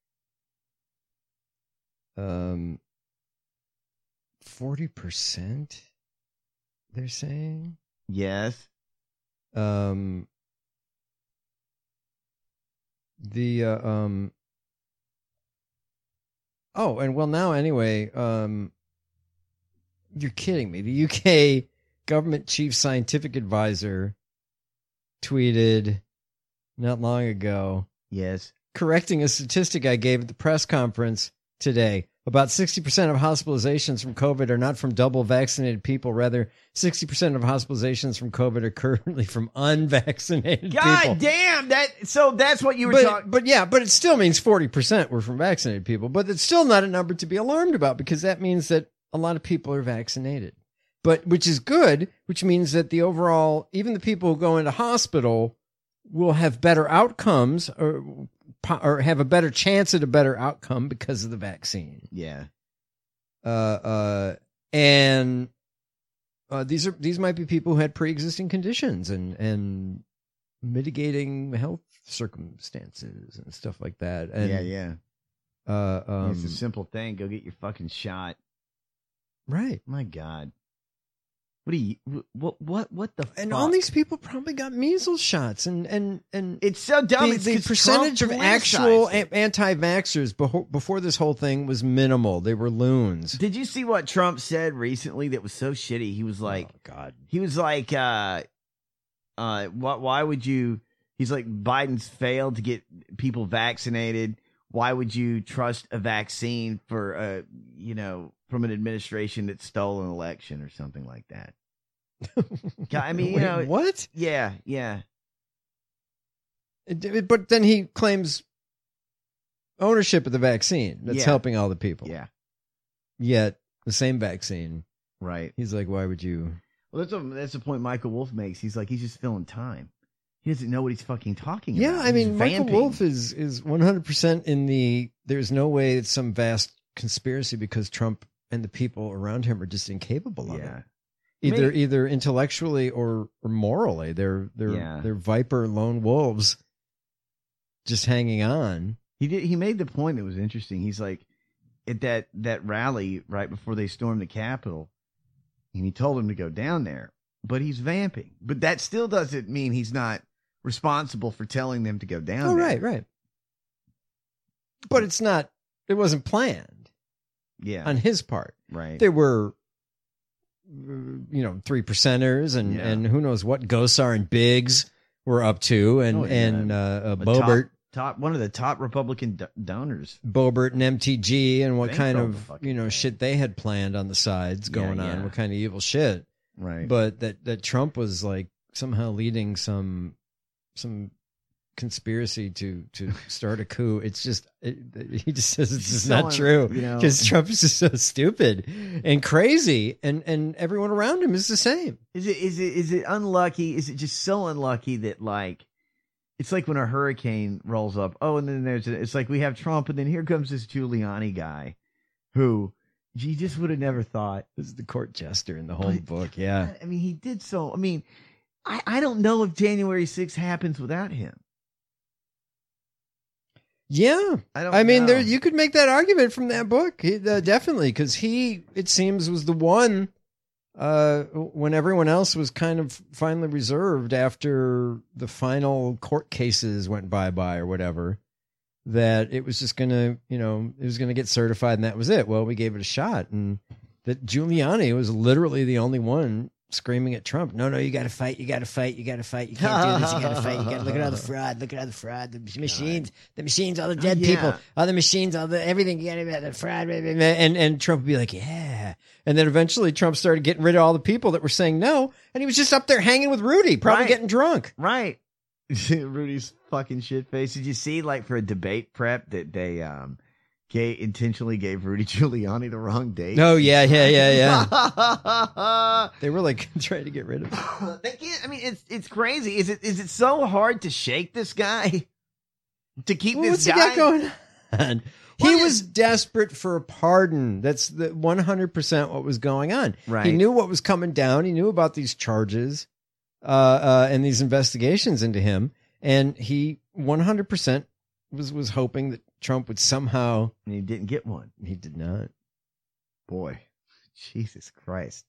40%, they're saying? Yes. Oh, and well, now anyway, you're kidding me. The UK government chief scientific advisor tweeted, not long ago, Yes. correcting a statistic I gave at the press conference today. About 60% of hospitalizations from COVID are not from double vaccinated people. Rather, 60% of hospitalizations from COVID are currently from unvaccinated people. God damn! That's what you were talking. But it still means 40% were from vaccinated people. But it's still not a number to be alarmed about, because that means that a lot of people are vaccinated. But which is good, which means that the overall, even the people who go into hospital will have better outcomes or have a better chance at a better outcome because of the vaccine. Yeah. And these might be people who had pre-existing conditions and mitigating health circumstances and stuff like that. And, yeah. It's a simple thing. Go get your fucking shot. Right. My God. What the fuck? And all these people probably got measles shots, and it's so dumb. The percentage of actual anti-vaxxers before this whole thing was minimal. They were loons. Did you see what Trump said recently that was so shitty? He was like, "Oh God." He was like, why would you? He's like, Biden's failed to get people vaccinated. Why would you trust a vaccine for from an administration that stole an election or something like that? I mean, Wait, what? Yeah. But then he claims ownership of the vaccine that's helping all the people. Yeah. Yet the same vaccine, right? He's like, why would you? Well, that's the point Michael Wolff makes. He's like, he's just filling time. He doesn't know what he's fucking talking about. Yeah, I mean, Michael Wolff is 100% in the. There's no way it's some vast conspiracy because Trump and the people around him are just incapable of it. Either intellectually or morally. They're viper lone wolves just hanging on. He made the point that was interesting. He's like, at that rally right before they stormed the Capitol, and he told him to go down there, but he's vamping. But that still doesn't mean he's not responsible for telling them to go down there. Right. But it wasn't planned. Yeah. On his part. Right. There were, 3%ers and who knows what Gosar and Biggs were up to and Boebert. One of the top Republican donors. Boebert and MTG and what kind of, shit they had planned on the sides going on. What kind of evil shit. Right. But that Trump was like somehow leading some conspiracy to start a coup. It's just he just says it's just not true because Trump is just so stupid and crazy, and everyone around him is the same. Is it unlucky? Is it just so unlucky that like it's like when a hurricane rolls up? Oh, and then it's like we have Trump, and then here comes this Giuliani guy, who you just would have never thought this is the court jester in the whole book. Yeah, I mean he did so. I mean, I don't know if January 6th happens without him. Yeah, I mean, you could make that argument from that book, definitely, because it seems, was the one when everyone else was kind of finally reserved after the final court cases went bye-bye or whatever, that it was just going to, it was going to get certified and that was it. Well, we gave it a shot, and that Giuliani was literally the only one screaming at Trump, no, you got to fight, you got to fight, you got to fight, you can't do this, you got to fight, you got to look at all the fraud, the machines, all the dead people, all the machines, all the everything, you got to the fraud, and Trump would be like, yeah, and then eventually Trump started getting rid of all the people that were saying no, and he was just up there hanging with Rudy, probably getting drunk. Right. Rudy's fucking shit face. Did you see, like, for a debate prep that they intentionally gave Rudy Giuliani the wrong date? Oh, yeah. They were like trying to get rid of him. They can't. I mean, it's crazy. Is it so hard to shake this guy? To keep this guy? What's he got going on? He was desperate for a pardon. That's the 100% what was going on. Right. He knew what was coming down. He knew about these charges and these investigations into him, and he 100% was hoping that Trump would somehow. And he didn't get one. He did not. Boy, Jesus Christ.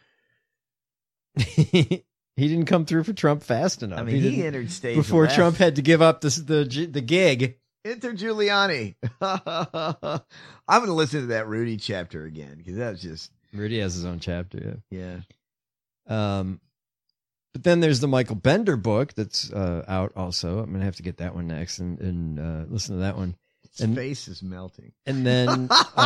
He didn't come through for Trump fast enough. I mean, he entered stage before left. Trump had to give up the gig. Enter Giuliani. I'm going to listen to that Rudy chapter again because that's just. Rudy has his own chapter. Yeah. But then there's the Michael Bender book that's out also. I'm going to have to get that one next and listen to that one. His face is melting. And then,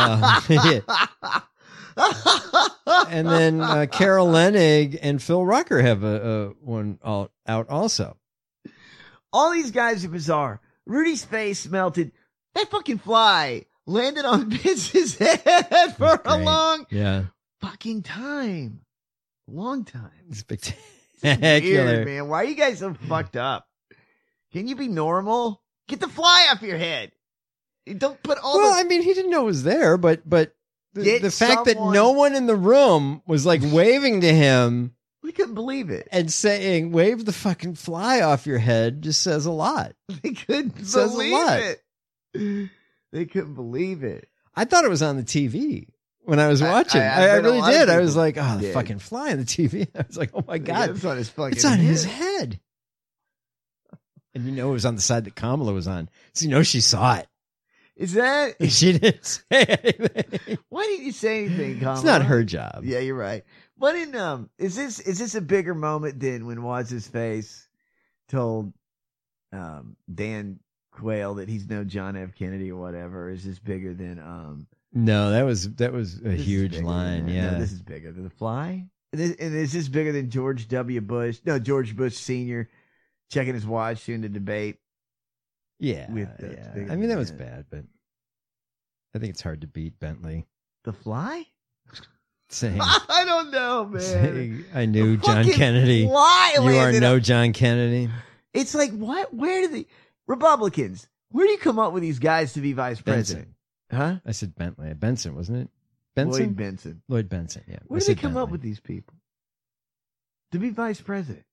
and then Carol Leonnig and Phil Rucker have a one out also. All these guys are bizarre. Rudy's face melted. That fucking fly landed on Vince's head for a long fucking time. Long time. Spectacular. Weird, man. Why are you guys so fucked up? Can you be normal? Get the fly off your head. Don't put all I mean, he didn't know it was there, but the fact that no one in the room was like waving to him. We couldn't believe it. And saying, wave the fucking fly off your head just says a lot. They couldn't believe it. They couldn't believe it. I thought it was on the TV when I was watching. I really did. I was like, the fucking fly on the TV. I was like, oh my God. It's on his fucking It's on his head. And it was on the side that Kamala was on. So she saw it. Is that? She didn't say anything. Why didn't you say anything, Kamala? It's not her job. Yeah, you're right. But is this a bigger moment than when Waz's face told Dan Quayle that he's no John F. Kennedy or whatever? Is this bigger than No, that was a huge line. Yeah, no, this is bigger than the fly. And is this bigger than George W. Bush? No, George Bush Sr. checking his watch during the debate. Yeah, I mean, that was bad, but I think it's hard to beat Bentley. The fly? Saying, I don't know, man. Saying, I knew John Kennedy. You are no John Kennedy. It's like, what? Where do the Republicans? Where do you come up with these guys to be vice president? Huh? I said Bentley. Benson, wasn't it? Benson? Lloyd Benson, yeah. Where do they come up with these people to be vice president?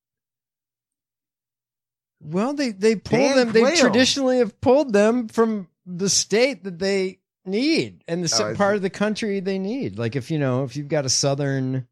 Well, they pull them. They traditionally have pulled them from the state that they need and the part of the country they need. Like if you've got a southern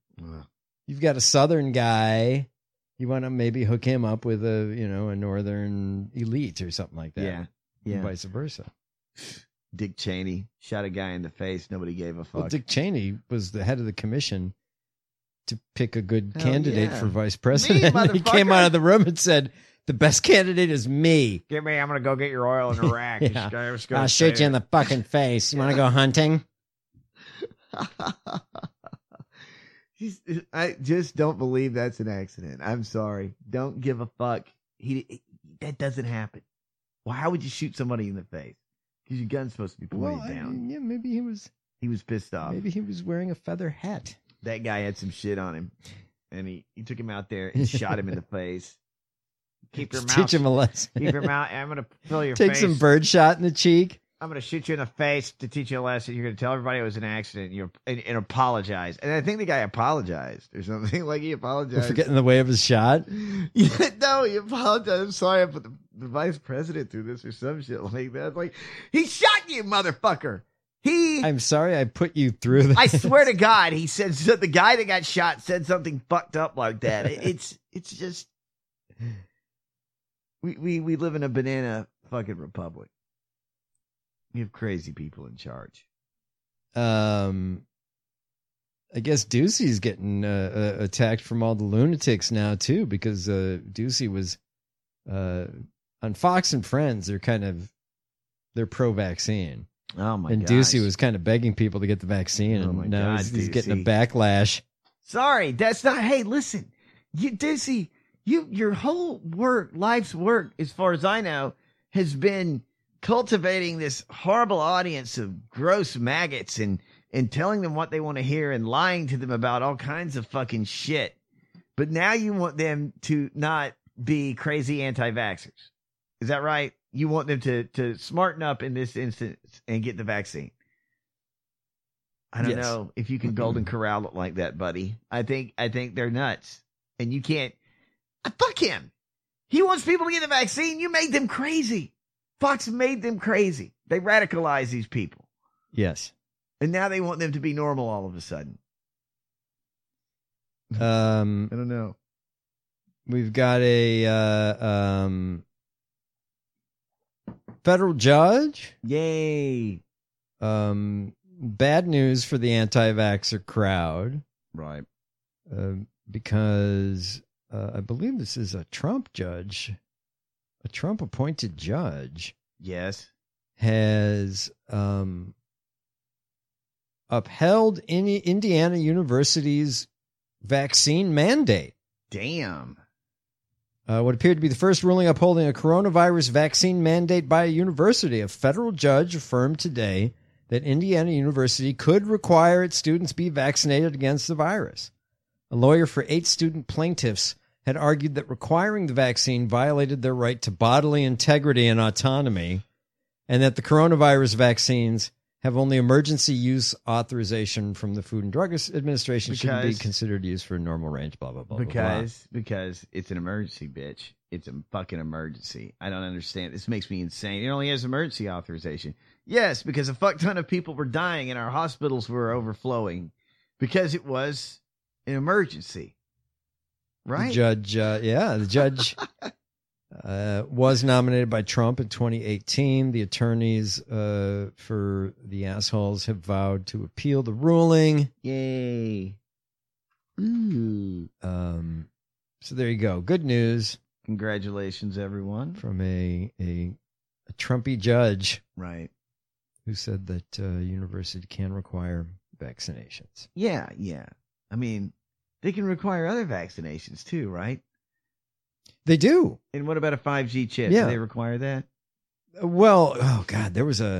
guy, you want to maybe hook him up with a northern elite or something like that. Yeah. And vice versa. Dick Cheney shot a guy in the face. Nobody gave a fuck. Well, Dick Cheney was the head of the commission to pick a good candidate for vice president. He came out of the room and said, the best candidate is me. I'm going to go get your oil in Iraq. I'll shoot you in the fucking face. You want to go hunting? I just don't believe that's an accident. I'm sorry. Don't give a fuck. That doesn't happen. Well, how would you shoot somebody in the face? Because your gun's supposed to be pointed down. Maybe he was pissed off. Maybe he was wearing a feather hat. That guy had some shit on him. And he took him out there and shot him in the face. Keep your mouth. Teach him a lesson. Keep your mouth. I'm going to fill your face. Take some bird shot in the cheek. I'm going to shoot you in the face to teach you a lesson. You're going to tell everybody it was an accident and apologize. And I think the guy apologized or something. Like he apologized. For getting in the way of his shot? No, he apologized. I'm sorry I put the vice president through this or some shit like that. Like, he shot you, motherfucker. I'm sorry I put you through this. I swear to God, he said, so the guy that got shot said something fucked up like that. It's just... We live in a banana fucking republic. We have crazy people in charge. I guess Ducey's getting attacked from all the lunatics now too, because Ducey was on Fox and Friends. They're pro-vaccine. Oh my! And Ducey was kind of begging people to get the vaccine, and now he's getting a backlash. Sorry, that's not. Hey, listen, Ducey. Your whole life's work, as far as I know, has been cultivating this horrible audience of gross maggots and telling them what they want to hear and lying to them about all kinds of fucking shit. But now you want them to not be crazy anti-vaxxers. Is that right? You want them to smarten up in this instance and get the vaccine. I don't know if you can golden corral it like that, buddy. I think they're nuts. And you can't. Fuck him. He wants people to get the vaccine. You made them crazy. Fox made them crazy. They radicalized these people. Yes. And now they want them to be normal all of a sudden. I don't know. We've got a federal judge. Yay. Bad news for the anti-vaxxer crowd. Right. Because I believe this is a Trump judge, a Trump appointed judge. Yes. Has upheld Indiana University's vaccine mandate. Damn. What appeared to be the first ruling upholding a coronavirus vaccine mandate by a university. A federal judge affirmed today that Indiana University could require its students be vaccinated against the virus. A lawyer for 8 student plaintiffs had argued that requiring the vaccine violated their right to bodily integrity and autonomy, and that the coronavirus vaccines have only emergency use authorization from the Food and Drug Administration, shouldn't be considered used for normal range, blah, blah, blah, because it's an emergency, bitch. It's a fucking emergency. I don't understand. This makes me insane. It only has emergency authorization. Yes, because a fuck ton of people were dying and our hospitals were overflowing because it was an emergency. Right? The judge was nominated by Trump in 2018. The attorneys for the assholes have vowed to appeal the ruling. Yay. Ooh. So there you go. Good news. Congratulations, everyone. From a Trumpy judge. Right. Who said that university can require vaccinations. Yeah. I mean, they can require other vaccinations too, right? They do. And what about a 5G chip? Yeah. Do they require that? Well, oh God,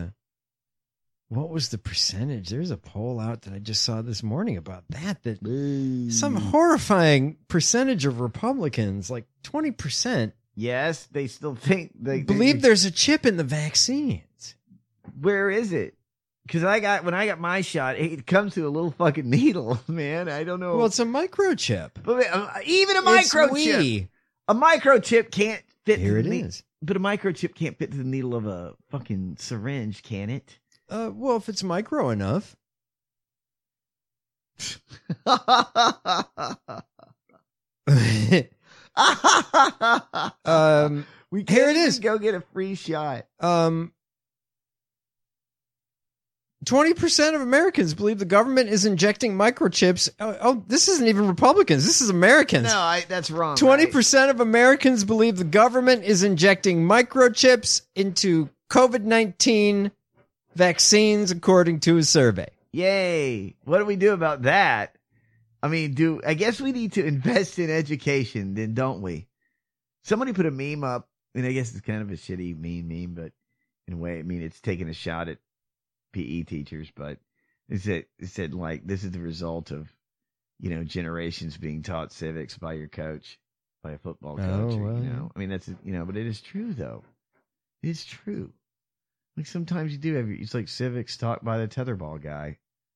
what was the percentage? There's a poll out that I just saw this morning about that some horrifying percentage of Republicans, like 20%. Yes, they still think they believe there's a chip in the vaccines. Where is it? Because when I got my shot, it comes through a little fucking needle, man. I don't know. Well, it's a microchip. But even a microchip. A microchip can't fit. Here it is. But a microchip can't fit through the needle of a fucking syringe, can it? Well, if it's micro enough. We here it is. Go get a free shot. 20% of Americans believe the government is injecting microchips. Oh, this isn't even Republicans. This is Americans. No, that's wrong. 20% of Americans believe the government is injecting microchips into COVID-19 vaccines, according to a survey. Yay. What do we do about that? I mean, I guess we need to invest in education, then, don't we? Somebody put a meme up, and I guess it's kind of a shitty meme, but in a way, I mean, it's taking a shot at PE teachers, but it said like, this is the result of, generations being taught civics by your coach, by a football coach. I mean, that's, but it is true though. It's true. Like sometimes you do have, it's like civics taught by the tetherball guy.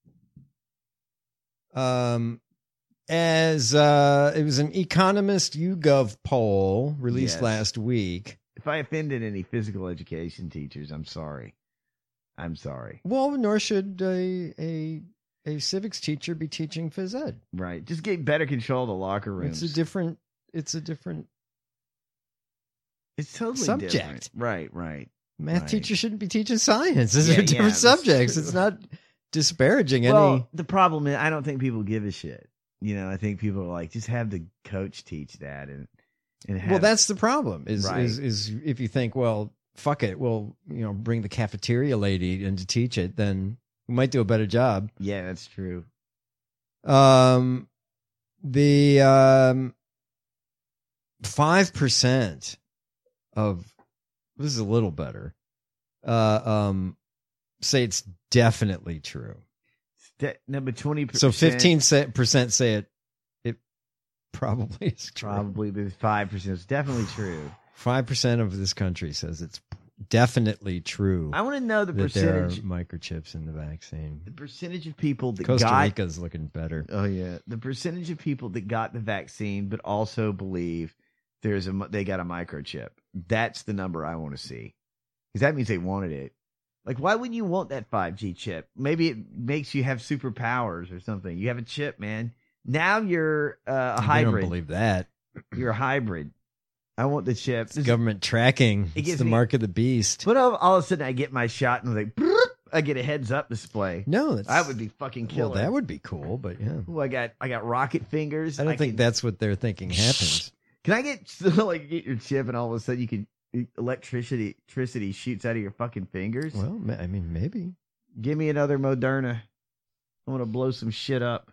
As it was an Economist YouGov poll released last week. If I offended any physical education teachers, I'm sorry. Well, nor should a civics teacher be teaching phys ed. Right. Just get better control of the locker rooms. It's totally subject. Different. Right. Math teachers shouldn't be teaching science. These are different subjects. It's not disparaging any. The problem is I don't think people give a shit. I think people are like, just have the coach teach that and have, well, that's the problem is if you think, well, fuck it, we'll bring the cafeteria lady in to teach it, then we might do a better job. Yeah, that's true. The 5% of this is a little better. Say it's definitely true. Number 20%. So 15% say it probably is true. Probably the 5% is definitely true. 5% of this country says it's definitely true. I want to know the that percentage. There are microchips in the vaccine. The percentage of people that Costa Rica's looking better. Oh yeah, the percentage of people that got the vaccine but also believe they got a microchip. That's the number I want to see, because that means they wanted it. Like, why wouldn't you want that 5G chip? Maybe it makes you have superpowers or something. You have a chip, man. Now you're a hybrid. I don't believe that. You're a hybrid. I want the chip. It's government tracking. It's the mark of the beast. But all of a sudden, I get my shot and I'm like, I get a heads-up display. No, that would be fucking killer. Well, that would be cool, but yeah. Ooh, I got rocket fingers. I don't think that's what they're thinking happens. Can I get your chip and all of a sudden you can electricity shoots out of your fucking fingers? Well, I mean, maybe. Give me another Moderna. I want to blow some shit up.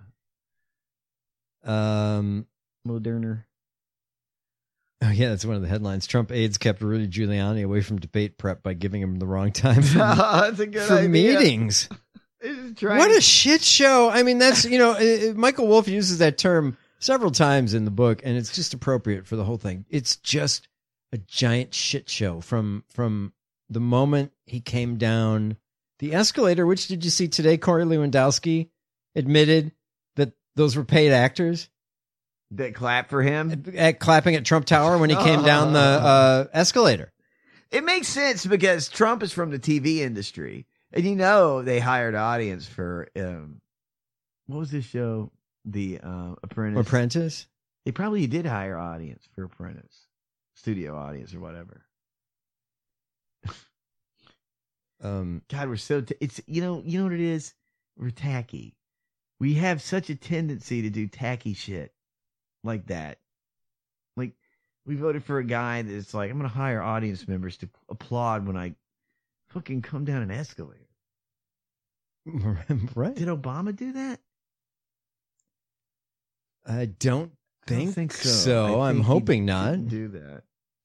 Moderna. Oh, yeah, that's one of the headlines. Trump aides kept Rudy Giuliani away from debate prep by giving him the wrong time that's a good idea. meetings. What a shit show. I mean, that's, Michael Wolff uses that term several times in the book, and it's just appropriate for the whole thing. It's just a giant shit show from the moment he came down the escalator, which did you see today? Corey Lewandowski admitted that those were paid actors. That clap for him? Clapping at Trump Tower when he came down the escalator. It makes sense because Trump is from the TV industry. And they hired audience for, what was this show? The Apprentice. Apprentice? They probably did hire audience for Apprentice. Studio audience or whatever. God, we're so, it's, you know what it is? We're tacky. We have such a tendency to do tacky shit. Like that. Like, we voted for a guy that's like, I'm going to hire audience members to applaud when I fucking come down an escalator. Right. Did Obama do that? I don't think so. I I'm think hoping he not. didn't do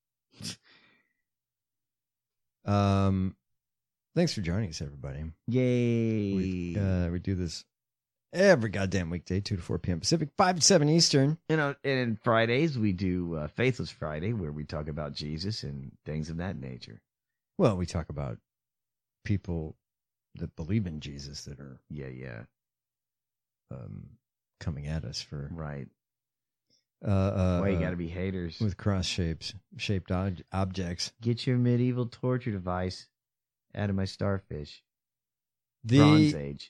that. Thanks for joining us, everybody. Yay. We do this every goddamn weekday, 2 to 4 p.m. Pacific, 5 to 7 Eastern. And Fridays, we do Faithless Friday, where we talk about Jesus and things of that nature. Well, we talk about people that believe in Jesus that are coming at us for right. Why you got to be haters with shaped objects. Get your medieval torture device out of my starfish. Bronze Age.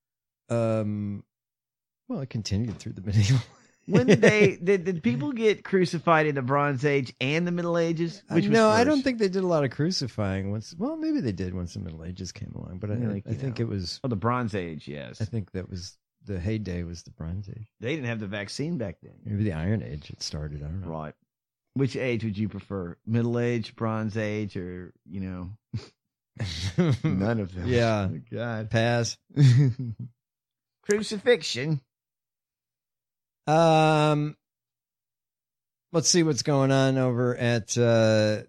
Well, it continued through the medieval. When did people get crucified in the Bronze Age and the Middle Ages? I don't think they did a lot of crucifying once. Well, maybe they did once the Middle Ages came along, but I think it was. Oh, the Bronze Age, yes. I think that was the heyday was the Bronze Age. They didn't have the vaccine back then. Maybe the Iron Age it started. I don't know. Right. Which age would you prefer? Middle Age, Bronze Age, or none of them? Yeah. Oh, God. Pass. Crucifixion. Let's see what's going on over at the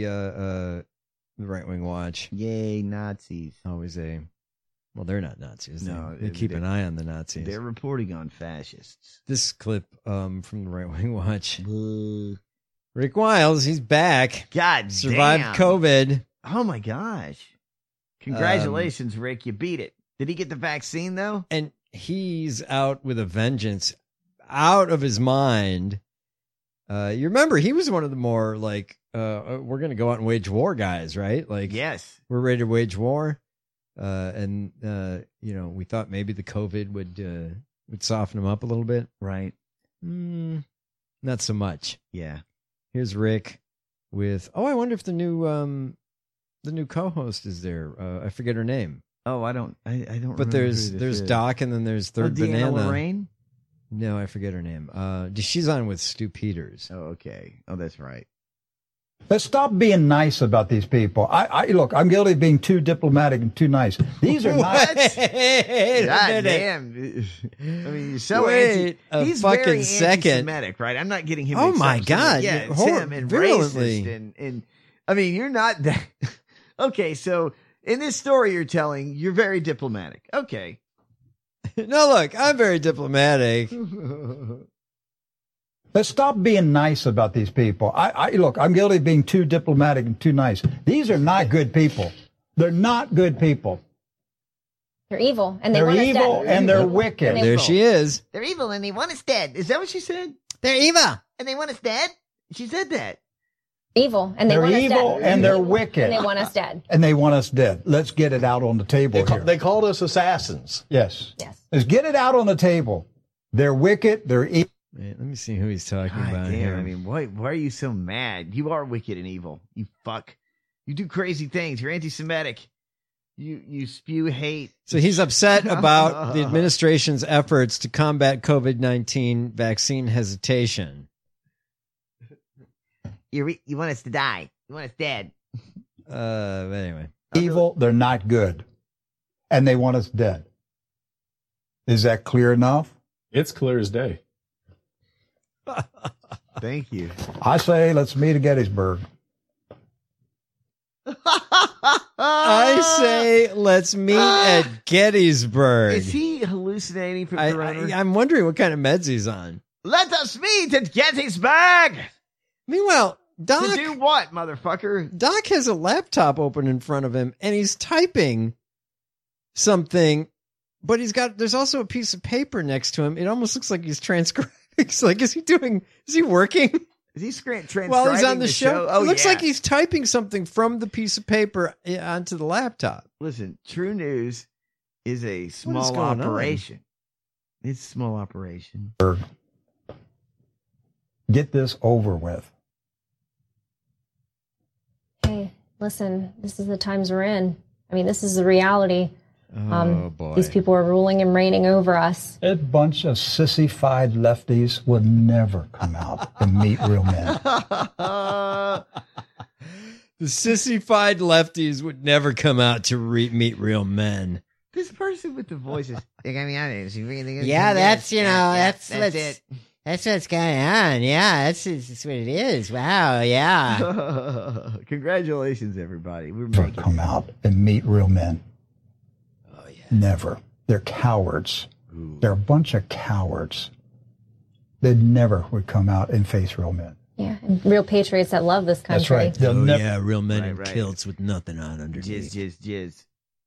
Right Wing Watch. Yay, Nazis! Always well, they're not Nazis. No, they keep an eye on the Nazis. They're reporting on fascists. This clip from the Right Wing Watch. Rick Wiles, he's back. God, survived damn. COVID. Oh my gosh! Congratulations, Rick! You beat it. Did he get the vaccine though? And he's out with a vengeance, out of his mind. You remember he was one of the more like, we're going to go out and wage war guys, right? Like, yes, we're ready to wage war. And we thought maybe the COVID would soften him up a little bit. Right. Not so much. Yeah. Here's Rick with, I wonder if the new co-host is there. I forget her name. Oh, I don't. But there's Doc, and then there's Third Banana. Lorraine? No, I forget her name. She's on with Stu Peters. Oh, okay. Oh, that's right. Let's stop being nice about these people. Look, I'm guilty of being too diplomatic and too nice. These are not. God damn. I mean, you're so he's very anti-Semitic, right? I'm not getting him. Oh my God. Yeah, it's him and racist and I mean, you're not that. Okay, so in this story you're telling, you're very diplomatic. Okay. No, look, I'm very diplomatic. Let's stop being nice about these people. Look, I'm guilty of being too diplomatic and too nice. These are not good people. They're not good people. They're evil, and they're evil, and they're wicked. There she is. They're evil, and they want us dead. Is that what she said? They're evil, and they want us dead. She said that. Evil, and they want us dead. They're evil, and they're wicked, and they want us dead. And they want us dead. Let's get it out on the table here. They called us assassins. Yes. Yes. Let's get it out on the table. They're wicked. They're evil. Wait, let me see who he's talking about damn, here. I mean, why are you so mad? You are wicked and evil. You fuck. You do crazy things. You're anti-Semitic. You spew hate. So he's upset about the administration's efforts to combat COVID-19 vaccine hesitation. You want us to die. You want us dead. Anyway. Evil, they're not good. And they want us dead. Is that clear enough? It's clear as day. Thank you. I say let's meet at Gettysburg. I say let's meet at Gettysburg. Is he hallucinating from Corona? I'm wondering what kind of meds he's on. Let us meet at Gettysburg. Meanwhile, Doc... To do what, motherfucker? Doc has a laptop open in front of him, and he's typing something, but there's also a piece of paper next to him. It almost looks like he's transcribing. It's like, is he working? Is he transcribing while he's on the show? Oh, it looks like he's typing something from the piece of paper onto the laptop. Listen, True News is a small operation. It's a small operation. Get this over with. Hey, listen, this is the times we're in. I mean, this is the reality. Oh, boy. These people are ruling and reigning over us. A bunch of sissified lefties would never come out and meet real men. The sissified lefties would never come out to meet real men. This person with the voices. They got me on it. Yeah, that's, that's it. That's what's going on. Yeah, that's what it is. Wow, yeah. Congratulations, everybody. We're Never come out and meet real men. Oh, yeah. Never. They're cowards. Ooh. They're a bunch of cowards. They never would come out and face real men. Yeah, and real patriots that love this country. That's right. Yeah, real men in kilts with nothing on underneath. Jizz.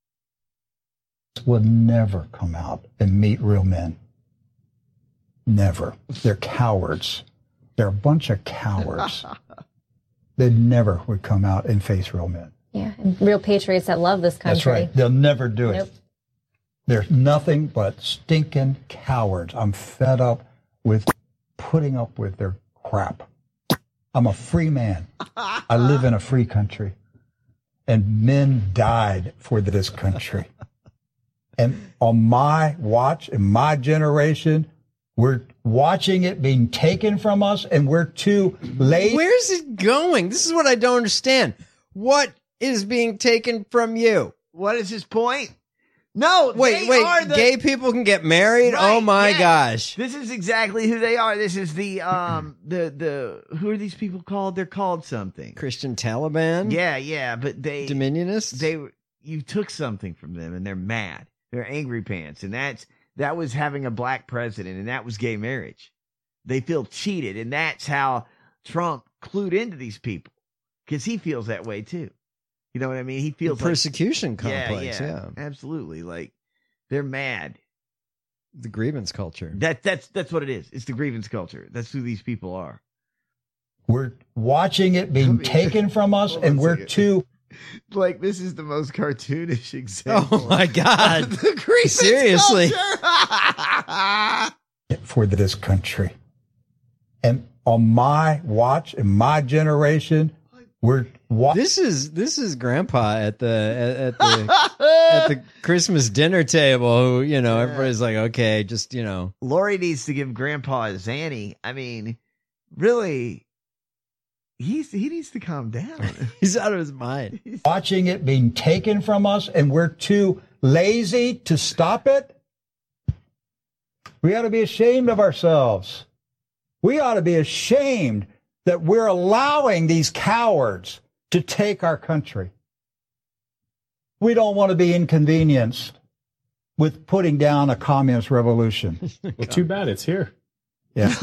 Would never come out and meet real men. Never. They're cowards. They're a bunch of cowards. They never would come out and face real men. Yeah, and real patriots that love this country. That's right. They'll never do it. Nope. They're nothing but stinking cowards. I'm fed up with putting up with their crap. I'm a free man. I live in a free country. And men died for this country. And on my watch, in my generation, we're watching it being taken from us, and we're too late. Where's it going? This is what I don't understand. What is being taken from you? What is his point? No, wait. Gay people can get married? Right, oh my gosh! This is exactly who they are. This is the who are these people called? They're called something. Christian Taliban. Yeah, but they Dominionists. You took something from them, and they're mad. They're angry pants, and that was having a black president, and that was gay marriage. They feel cheated, and that's how Trump clued into these people, because he feels that way too. You know what I mean? He feels the persecution complex. Yeah, absolutely. Like they're mad. The grievance culture. That's what it is. It's the grievance culture. That's who these people are. We're watching it being taken from us, and we're too. Like, this is the most cartoonish example. Oh my God! The grievance seriously for this country, and on my watch, in my generation, we're. This is Grandpa at the Christmas dinner table. Who everybody's like, okay, just Lori needs to give Grandpa a Zanny. I mean, really. He needs to calm down. He's out of his mind. Watching it being taken from us, and we're too lazy to stop it. We ought to be ashamed of ourselves. We ought to be ashamed that we're allowing these cowards to take our country. We don't want to be inconvenienced with putting down a communist revolution. Well, too bad it's here. Yeah.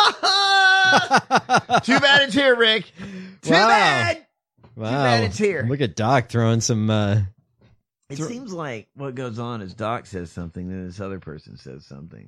Too bad it's here, Rick. Too bad. Wow. Too bad it's here. Look at Doc throwing some. It seems like what goes on is Doc says something, then this other person says something.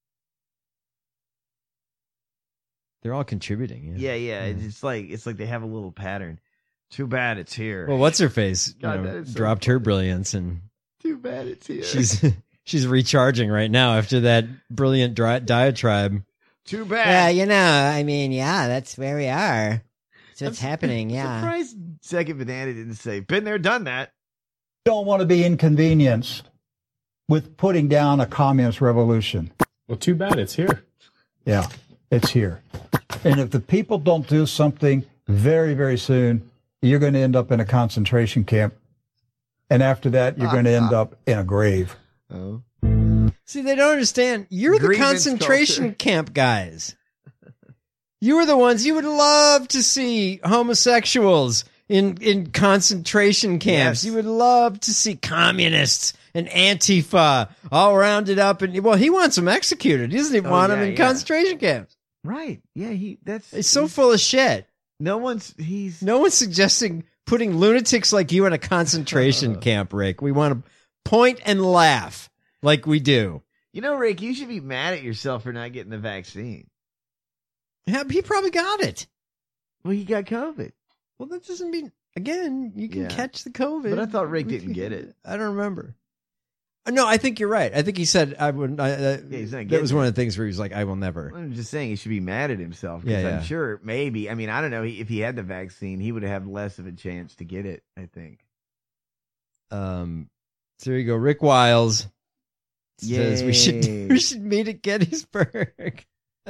They're all contributing. Yeah. It's like they have a little pattern. Too bad it's here. Well, what's her face? Dropped her brilliance, and too bad it's here. She's recharging right now after that brilliant diatribe. Too bad. Yeah, that's where we are. That's what's happening, yeah. Surprised Second Banana didn't say, been there, done that. don't want to be inconvenienced with putting down a communist revolution. Well, too bad it's here. Yeah, it's here. And if the people don't do something very, very soon, you're going to end up in a concentration camp. And after that, you're going to end up in a grave. Oh. See, they don't understand. You're the concentration camp guys. You were the ones you would love to see homosexuals in concentration camps. Yes. You would love to see communists and Antifa all rounded up. And well, he wants them executed. He doesn't even want them in concentration camps. Right. Yeah, it's so full of shit. No one's suggesting putting lunatics like you in a concentration camp, Rick. We want to point and laugh like we do. You know, Rick, you should be mad at yourself for not getting the vaccine. Yeah, he probably got it. Well, he got COVID. Well, that doesn't mean, again, you can catch the COVID. But I thought Rick didn't get it. I don't remember. No, I think you're right. I think he said I wouldn't. He's not that was one of the things where he was like, I will never. I'm just saying he should be mad at himself. Because I'm sure maybe, I mean, I don't know. If he had the vaccine, he would have less of a chance to get it, I think. So there you go. Rick Wiles says we should meet at Gettysburg.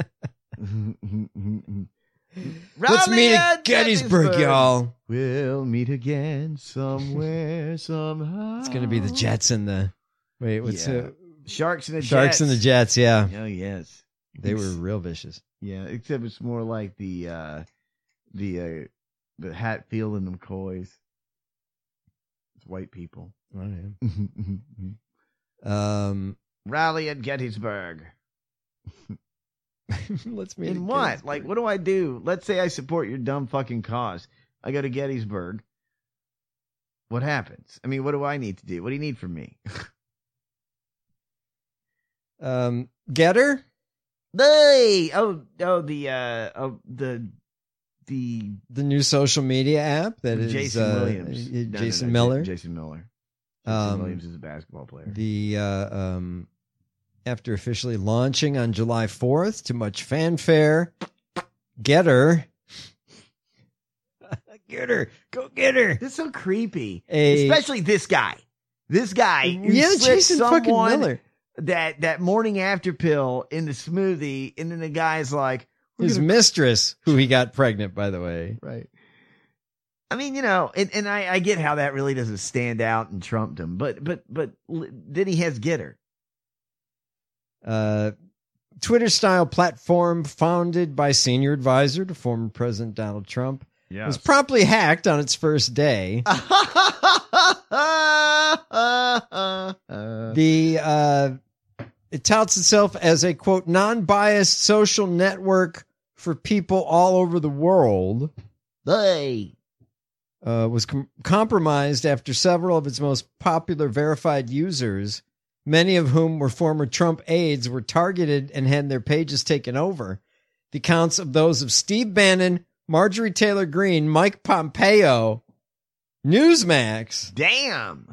Let's meet at Gettysburg, y'all. We'll meet again somewhere, somehow. It's going to be the Jets and the... Wait, what's Sharks and the Jets. Sharks and the Jets, yeah. Oh, yes. They were real vicious. Yeah, except it's more like the Hatfield and the McCoys. It's white people. Oh, yeah. Rally at Gettysburg. Let's meet in what? Gettysburg. Like, what do I do? Let's say I support your dumb fucking cause. I go to Gettysburg. What happens? I mean, what do I need to do? What do you need from me? Getter? Hey! The new social media app that is Jason Williams. Jason Miller. Jason Miller. Jason Williams is a basketball player. After officially launching on July 4th to much fanfare, Getter. Getter, go get her. This is so creepy. Especially this guy. This guy who Jason fucking Miller. That morning after pill in the smoothie, and then the guy's like his mistress, who he got pregnant, by the way. Right. I mean, you know, and I get how that really doesn't stand out and trumped him, but then he has Getter. Twitter style platform founded by senior advisor to former President Donald Trump was promptly hacked on its first day. It touts itself as a, quote, non-biased social network for people all over the world. Hey. Was compromised after several of its most popular verified users, many of whom were former Trump aides, were targeted and had their pages taken over. The accounts of those of Steve Bannon, Marjorie Taylor Greene, Mike Pompeo, Newsmax. Damn.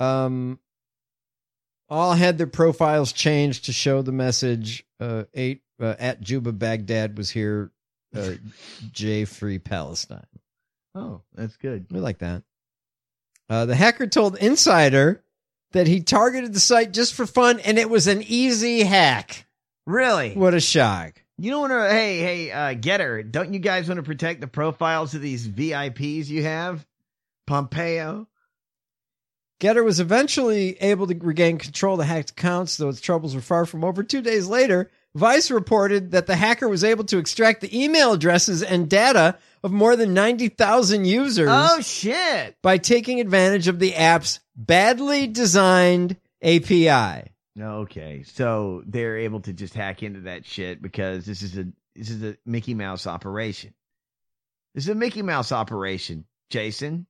All had their profiles changed to show the message, at Juba Baghdad was here, J Free Palestine. Oh, that's good. We like that. The hacker told Insider that he targeted the site just for fun, and it was an easy hack. Really? What a shock. You don't want to, hey, Getter, don't you guys want to protect the profiles of these VIPs you have? Pompeo? Getter was eventually able to regain control of the hacked accounts, though its troubles were far from over. 2 days later, Vice reported that the hacker was able to extract the email addresses and data of more than 90,000 users. Oh, shit. By taking advantage of the app's badly designed API. Okay, so they're able to just hack into that shit because this is a Mickey Mouse operation. This is a Mickey Mouse operation, Jason.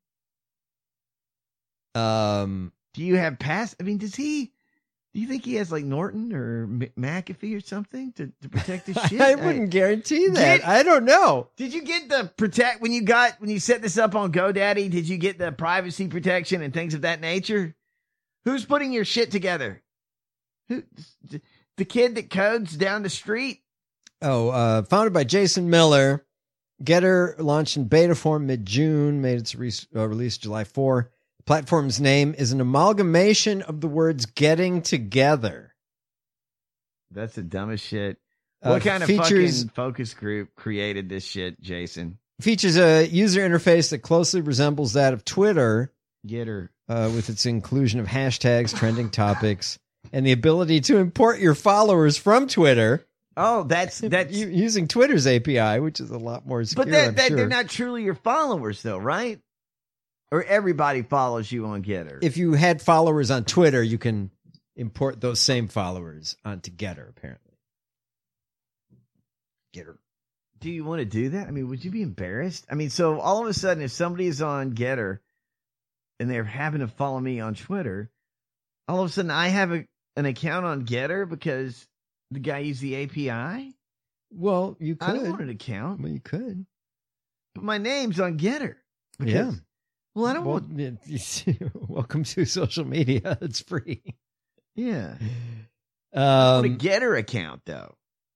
Do you have pass? I mean, do you think he has like Norton or McAfee or something to protect his shit? I wouldn't guarantee that. I don't know. Did you get the when you set this up on GoDaddy? Did you get the privacy protection and things of that nature? Who's putting your shit together? Who? The kid that codes down the street? Founded by Jason Miller, Getter launched in beta form mid-June, made its release July 4. The Platform's name is an amalgamation of the words getting together. That's the dumbest shit. What kind of fucking focus group created this shit, Jason? Features a user interface that closely resembles that of Twitter. Getter. With its inclusion of hashtags, trending topics, and the ability to import your followers from Twitter. Oh, that's using Twitter's API, which is a lot more secure. But they're not truly your followers, though, right? Or everybody follows you on Getter. If you had followers on Twitter, you can import those same followers onto Getter, apparently. Getter. Do you want to do that? I mean, would you be embarrassed? I mean, so all of a sudden, if somebody is on Getter and they're having to follow me on Twitter, all of a sudden I have an account on Getter because the guy used the API? Well, you could. I don't want an account. Well, you could. But my name's on Getter. Yeah. Well, I don't want... Welcome to social media. It's free. Yeah. I want a Getter account, though.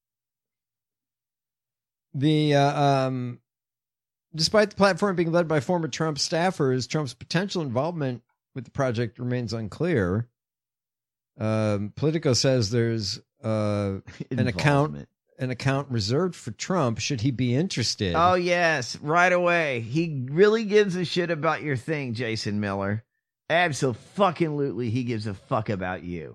Despite the platform being led by former Trump staffers, Trump's potential involvement with the project remains unclear. Politico says there's an account reserved for Trump should he be interested. Oh, yes. Right away. He really gives a shit about your thing, Jason Miller. Absolutely, he gives a fuck about you.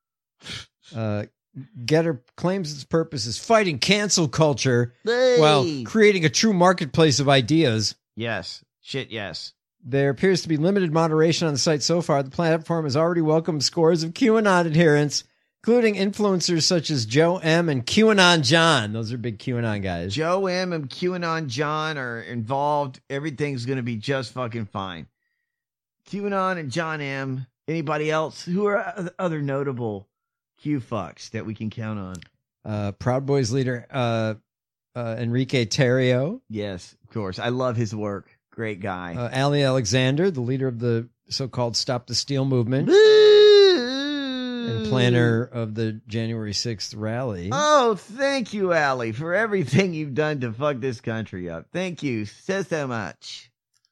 Getter claims its purpose is fighting cancel culture while creating a true marketplace of ideas. Yes. Shit, yes. There appears to be limited moderation on the site so far. The platform has already welcomed scores of QAnon adherents, including influencers such as Joe M. and QAnon John. Those are big QAnon guys. Joe M. and QAnon John are involved. Everything's going to be just fucking fine. QAnon and John M. Anybody else? Who are other notable Q fucks that we can count on? Proud Boys leader Enrique Tarrio. Yes, of course. I love his work. Great guy. Ali Alexander, the leader of the so-called Stop the Steal movement and planner of the January 6th rally. Oh, thank you, Ali, for everything you've done to fuck this country up. Thank you so much.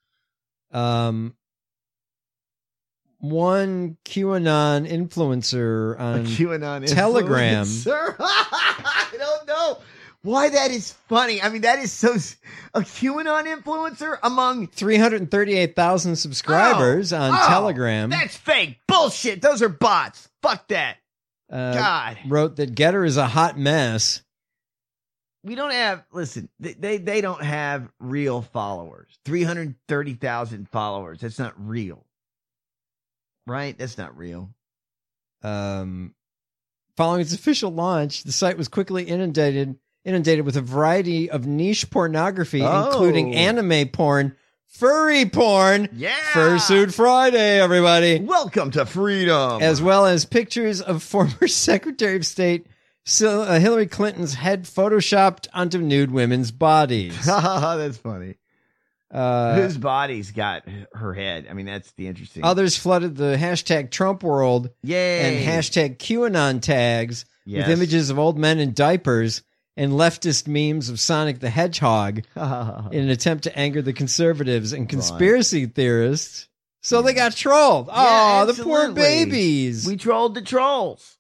One QAnon influencer on Telegram. I don't know why that is funny. I mean, that is so... A QAnon influencer among... 338,000 subscribers on Telegram. That's fake. Bullshit. Those are bots. Fuck that. God. Wrote that Getter is a hot mess. We don't have... Listen, they don't have real followers. 330,000 followers. That's not real. Right? That's not real. Following its official launch, the site was quickly inundated with a variety of niche pornography, including anime porn, furry porn, Fursuit Friday, everybody. Welcome to freedom. As well as pictures of former Secretary of State Hillary Clinton's head photoshopped onto nude women's bodies. That's funny. Whose body's got her head? I mean, that's the interesting. Others flooded the hashtag Trump world Yay. and hashtag QAnon tags with images of old men in diapers and leftist memes of Sonic the Hedgehog in an attempt to anger the conservatives and conspiracy theorists. So they got trolled. Oh, the poor babies. We trolled the trolls.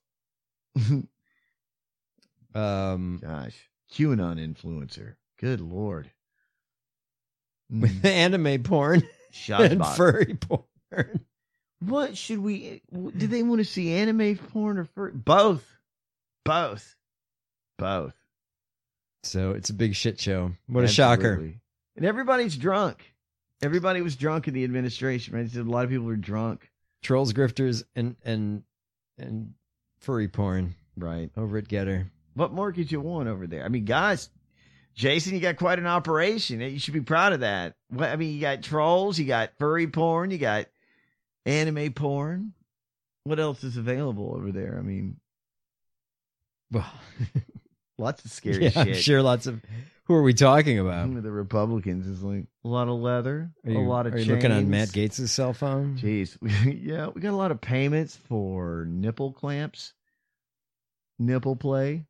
Gosh, QAnon influencer. Good Lord. With anime porn and furry porn. What should we... Do they want to see anime porn or furry? Both. So it's a big shit show. What a shocker. And everybody's drunk. Everybody was drunk in the administration, right? So a lot of people were drunk. Trolls, grifters, and furry porn. Right. Over at Getter. What more could you want over there? I mean, guys... Jason, you got quite an operation. You should be proud of that. I mean, you got trolls, you got furry porn, you got anime porn. What else is available over there? I mean, well, lots of scary shit. I'm sure lots of... Who are we talking about? The Republicans is like a lot of leather, a lot of chains. Are you looking on Matt Gates' cell phone? Jeez. Yeah, we got a lot of payments for nipple clamps, nipple play.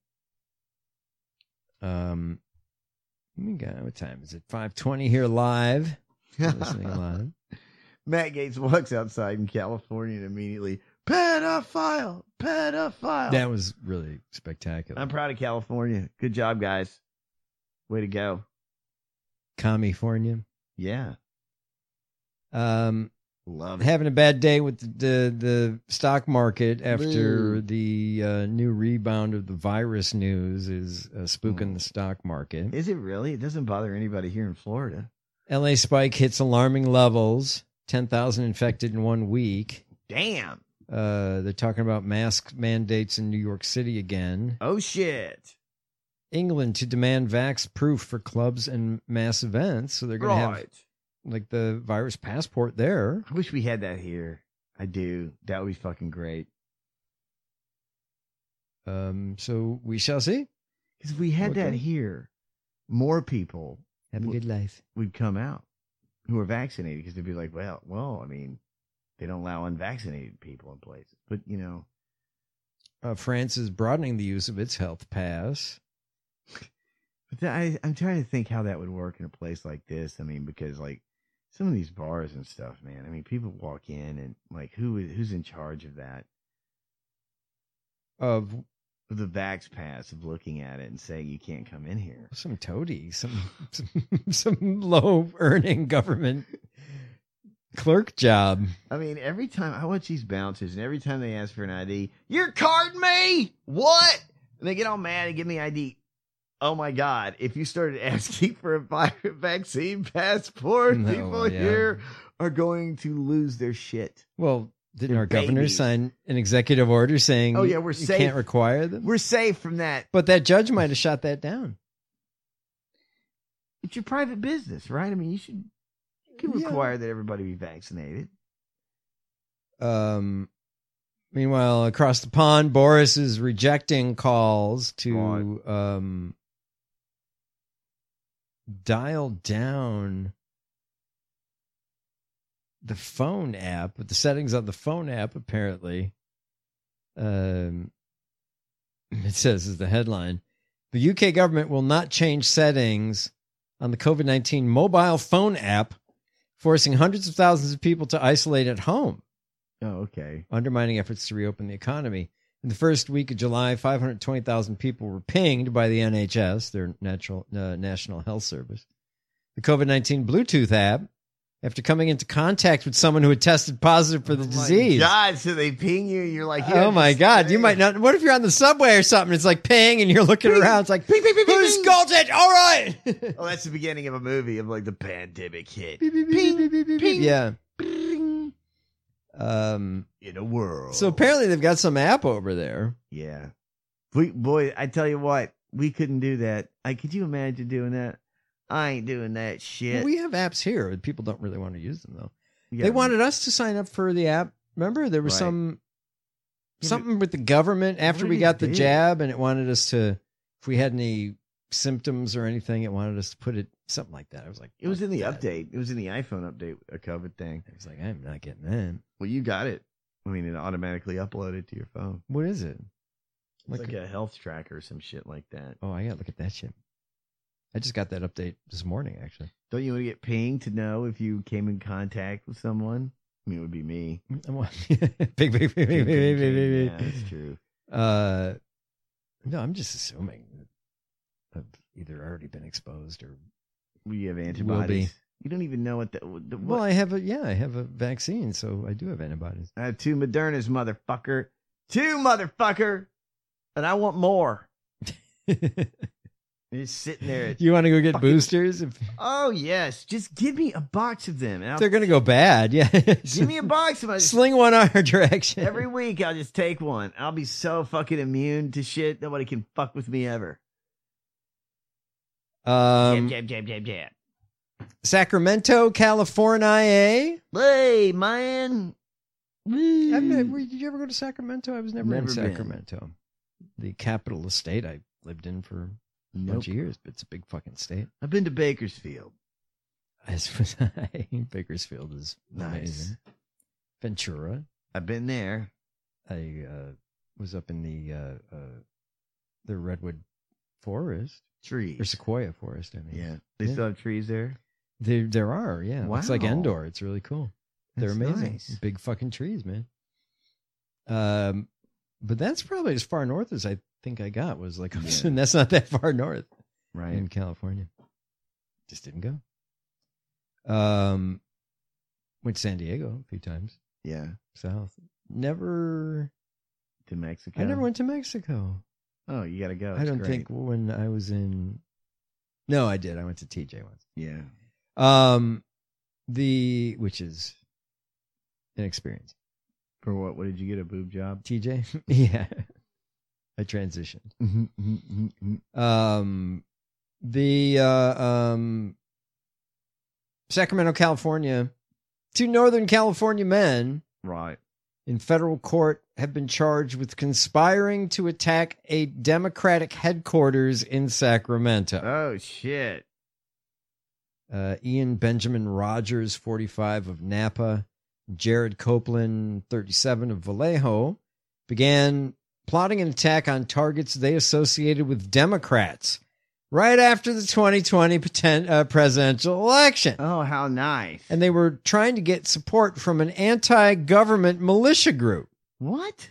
What time is it? 5:20 here live. Listening live. Matt Gaetz walks outside in California and immediately, pedophile. That was really spectacular. I'm proud of California. Good job, guys. Way to go. California. Yeah. Love it. Having a bad day with the stock market after the new rebound of the virus news is spooking the stock market. Is it really? It doesn't bother anybody here in Florida. LA spike hits alarming levels. 10,000 infected in 1 week. Damn. They're talking about mask mandates in New York City again. Oh, shit. England to demand vax proof for clubs and mass events. So they're going to have like the virus passport there. I wish we had that here. I do. That would be fucking great. So we shall see. Because if we had that here, more people have a good life would come out who are vaccinated because they'd be like, well, I mean, they don't allow unvaccinated people in places. But, you know. France is broadening the use of its health pass. But I'm trying to think how that would work in a place like this. I mean, because, like, some of these bars and stuff, man. I mean, people walk in and, like, who's in charge of that? Of the vax pass, of looking at it and saying you can't come in here. Some toady, some low earning government clerk job. I mean, every time I watch these bouncers, and every time they ask for an ID, you're carding me. What? And they get all mad and give me ID. Oh my God! If you started asking for a vaccine passport, people here are going to lose their shit. Well, didn't our governor sign an executive order saying, "Oh yeah, we're safe. Can't require them. We're safe from that." But that judge might have shot that down. It's your private business, right? I mean, you can require that everybody be vaccinated. Meanwhile, across the pond, Boris is rejecting calls to dial down the phone app, with the settings on the phone app, apparently. It says, is the headline, the UK government will not change settings on the COVID-19 mobile phone app, forcing hundreds of thousands of people to isolate at home. Oh, okay. Undermining efforts to reopen the economy. In the first week of July, 520,000 people were pinged by the NHS, their National Health Service, the COVID-19 Bluetooth app, after coming into contact with someone who had tested positive for the disease. God, so they ping you, you're like, oh my God, you might not. What if you're on the subway or something? It's like ping, and you're looking around. It's like, ping, ping, ping, who's got it? All right. Oh, that's the beginning of a movie of like the pandemic hit. Ping, ping. Yeah. In a world. So apparently they've got some app over there. Yeah. Boy, I tell you what, we couldn't do that. Could you imagine doing that? I ain't doing that shit. Well, we have apps here. People don't really want to use them, though. Yeah, they wanted us to sign up for the app. Remember, there was something with the government after we got the jab, and it wanted us to, if we had any symptoms or anything, it wanted us to put it, something like that. I was like, it was in the update. It was in the iPhone update, a COVID thing. I was like, I'm not getting that. Well, you got it. I mean, it automatically uploaded to your phone. What is it? It's like a health tracker or some shit like that. Oh, I gotta look at that shit. I just got that update this morning, actually. Don't you want to get pinged to know if you came in contact with someone? I mean, it would be me. Big. Yeah, that's true. No, I'm just assuming that I've either already been exposed or you have antibodies. You don't even know what Well, I have a vaccine, so I do have antibodies. I have 2 Modernas, motherfucker. 2, motherfucker. And I want more. You're sitting there. You want to go get boosters? Oh, yes. Just give me a box of them. They're going to go bad. Yeah. Give me a box of them. Sling one our direction. Every week, I'll just take one. I'll be so fucking immune to shit. Nobody can fuck with me ever. Jab. Sacramento, California. Hey, man. Did you ever go to Sacramento? I was never in Sacramento. Been. The capital of the state I lived in for a bunch of years, but it's a big fucking state. I've been to Bakersfield. As was I. Bakersfield is amazing. Ventura. I've been there. I was up in the redwood forest. Trees. Or sequoia forest, I mean. Yeah. They still have trees there? There are, yeah. Wow. It's like Endor. It's really cool. They're That's amazing. nice. Big fucking trees, man. But that's probably as far north as I think I got was like, and that's not that far north. Right. In California. Just didn't go. Went to San Diego a few times. Yeah. South. Never To Mexico. I never went to Mexico. Oh, you got to go. I It's don't great. think when I was in. No, I did. I went to TJ once. Yeah. Which is an experience. For what? What did you get? A boob job? TJ? Yeah. I transitioned. Sacramento, California. 2 Northern California men. Right. In federal court have been charged with conspiring to attack a Democratic headquarters in Sacramento. Oh, shit. Ian Benjamin Rogers, 45, of Napa, Jared Copeland, 37, of Vallejo, began plotting an attack on targets they associated with Democrats right after the 2020 presidential election. Oh, how nice. And they were trying to get support from an anti-government militia group. What?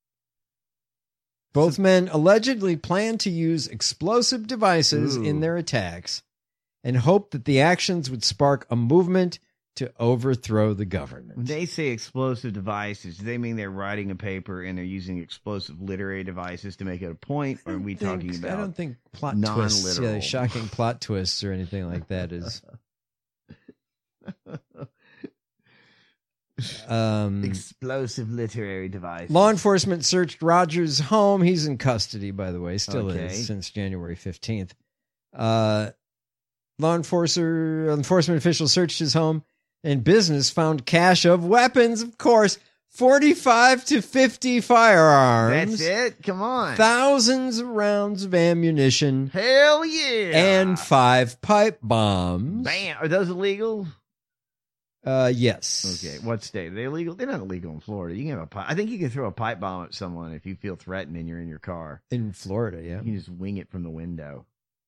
Both men allegedly planned to use explosive devices in their attacks and hoped that the actions would spark a movement to overthrow the government. When they say explosive devices, do they mean they're writing a paper and they're using explosive literary devices to make it a point? Or are we talking about I don't think plot non-literal? twists, shocking plot twists or anything like that is... explosive literary devices. Law enforcement searched Rogers' home. He's in custody, by the way, still Okay. is since January 15th. Law enforcement officials searched his home and business, found cache of weapons, of course, 45 to 50 firearms. That's it? Come on. Thousands of rounds of ammunition. Hell yeah. And 5 pipe bombs. Bam. Are those illegal? Yes. Okay. What state? Are they illegal? They're not illegal in Florida. You can have a pipe. I think you can throw a pipe bomb at someone if you feel threatened and you're in your car. In Florida, yeah. You can just wing it from the window.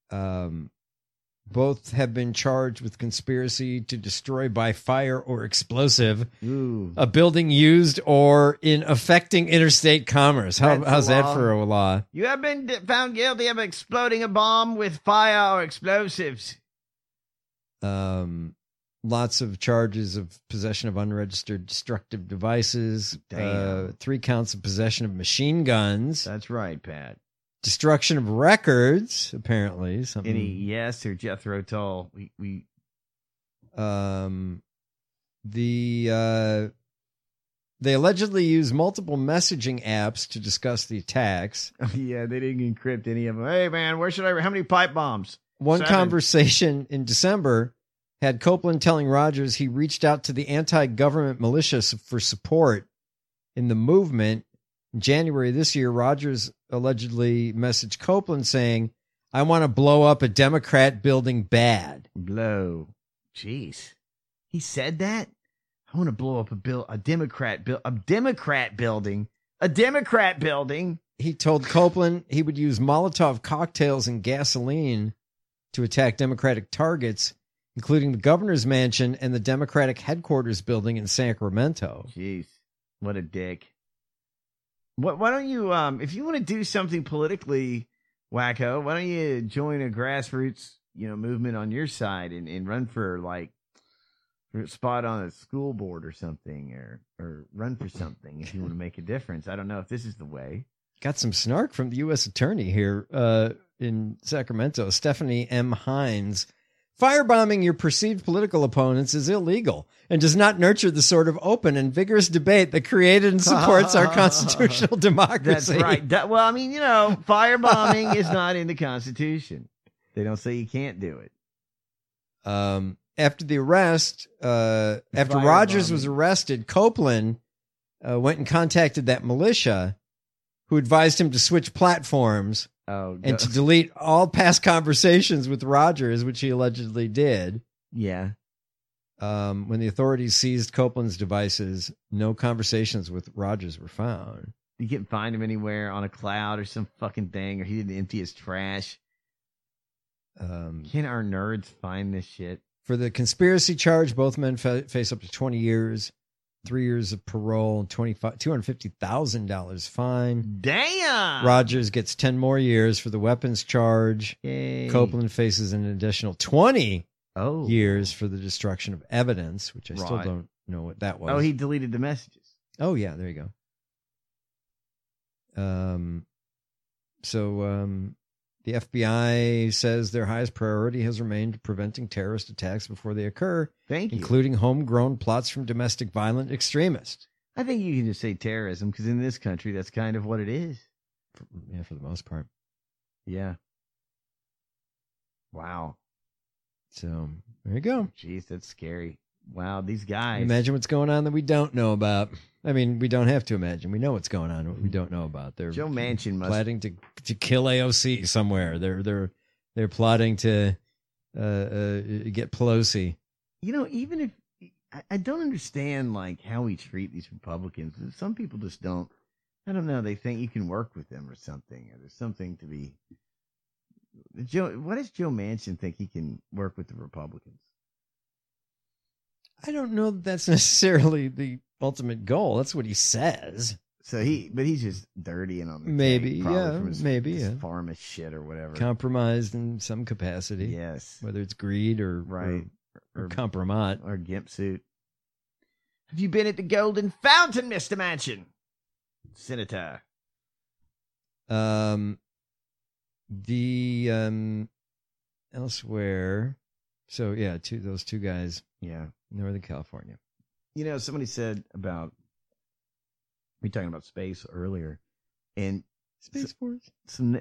Both have been charged with conspiracy to destroy by fire or explosive a building used or in affecting interstate commerce. How's that for a law? You have been found guilty of exploding a bomb with fire or explosives. Lots of charges of possession of unregistered destructive devices. Damn. 3 counts of possession of machine guns. That's right, Pat. Destruction of records, apparently. Something. Yes, or Jethro Tull. They allegedly used multiple messaging apps to discuss the attacks. Yeah, they didn't encrypt any of them. Hey, man, how many pipe bombs? One 7. conversation in December had Copeland telling Rogers he reached out to the anti-government militia for support in the movement. In January this year, Rogers allegedly messaged Copeland saying, "I want to blow up a Democrat building bad." Blow. Jeez. He said that? I want to blow up a Democrat building. A Democrat building. He told Copeland he would use Molotov cocktails and gasoline to attack Democratic targets, including the governor's mansion and the Democratic headquarters building in Sacramento. Jeez. What a dick. Why don't you, if you want to do something politically wacko, why don't you join a grassroots, movement on your side and run for a spot on a school board or something, or run for something if you want to make a difference. I don't know if this is the way. Got some snark from the U.S. attorney here in Sacramento, Stephanie M. Hines. Firebombing your perceived political opponents is illegal and does not nurture the sort of open and vigorous debate that created and supports our constitutional democracy. That's right. Firebombing is not in the Constitution. They don't say you can't do it. After the arrest, after Rogers was arrested, Copeland went and contacted that militia who advised him to switch platforms and to delete all past conversations with Rogers, which he allegedly did. Yeah. When the authorities seized Copeland's devices, no conversations with Rogers were found. You can't find him anywhere on a cloud or some fucking thing, or he didn't empty his trash. Can our nerds find this shit? For the conspiracy charge, both men face up to 20 years. 3 years of parole, $250,000 fine. Damn. Rogers gets 10 more years for the weapons charge. Yay. Copeland faces an additional 20 years for the destruction of evidence, which I still Right. don't know what that was. Oh, he deleted the messages. Oh, yeah, there you go. The FBI says their highest priority has remained preventing terrorist attacks before they occur, Thank you. including homegrown plots from domestic violent extremists. I think you can just say terrorism because in this country, that's kind of what it is. For the most part. Yeah. Wow. So there you go. Jeez, that's scary. Wow, these guys. Imagine what's going on that we don't know about. I mean, we don't have to imagine. We know what's going on. What we don't know about. They're Joe Manchin must plotting to kill AOC somewhere. They're plotting to get Pelosi. You know, even if I don't understand like how we treat these Republicans. Some people just don't. I don't know. They think you can work with them or something. Or there's something to be. What does Joe Manchin think he can work with the Republicans? I don't know that that's necessarily the ultimate goal. That's what he says. So he's just dirty and on the maybe, tank, probably yeah, from his, maybe, his yeah. farmish shit or whatever. Compromised in some capacity. Yes, whether it's greed or compromise or gimp suit. Have you been at the Golden Fountain, Mr. Manchin? Senator. Elsewhere. So yeah, those two guys. Yeah. Northern California. You know, somebody said about we were talking about space earlier, and Space Force. Some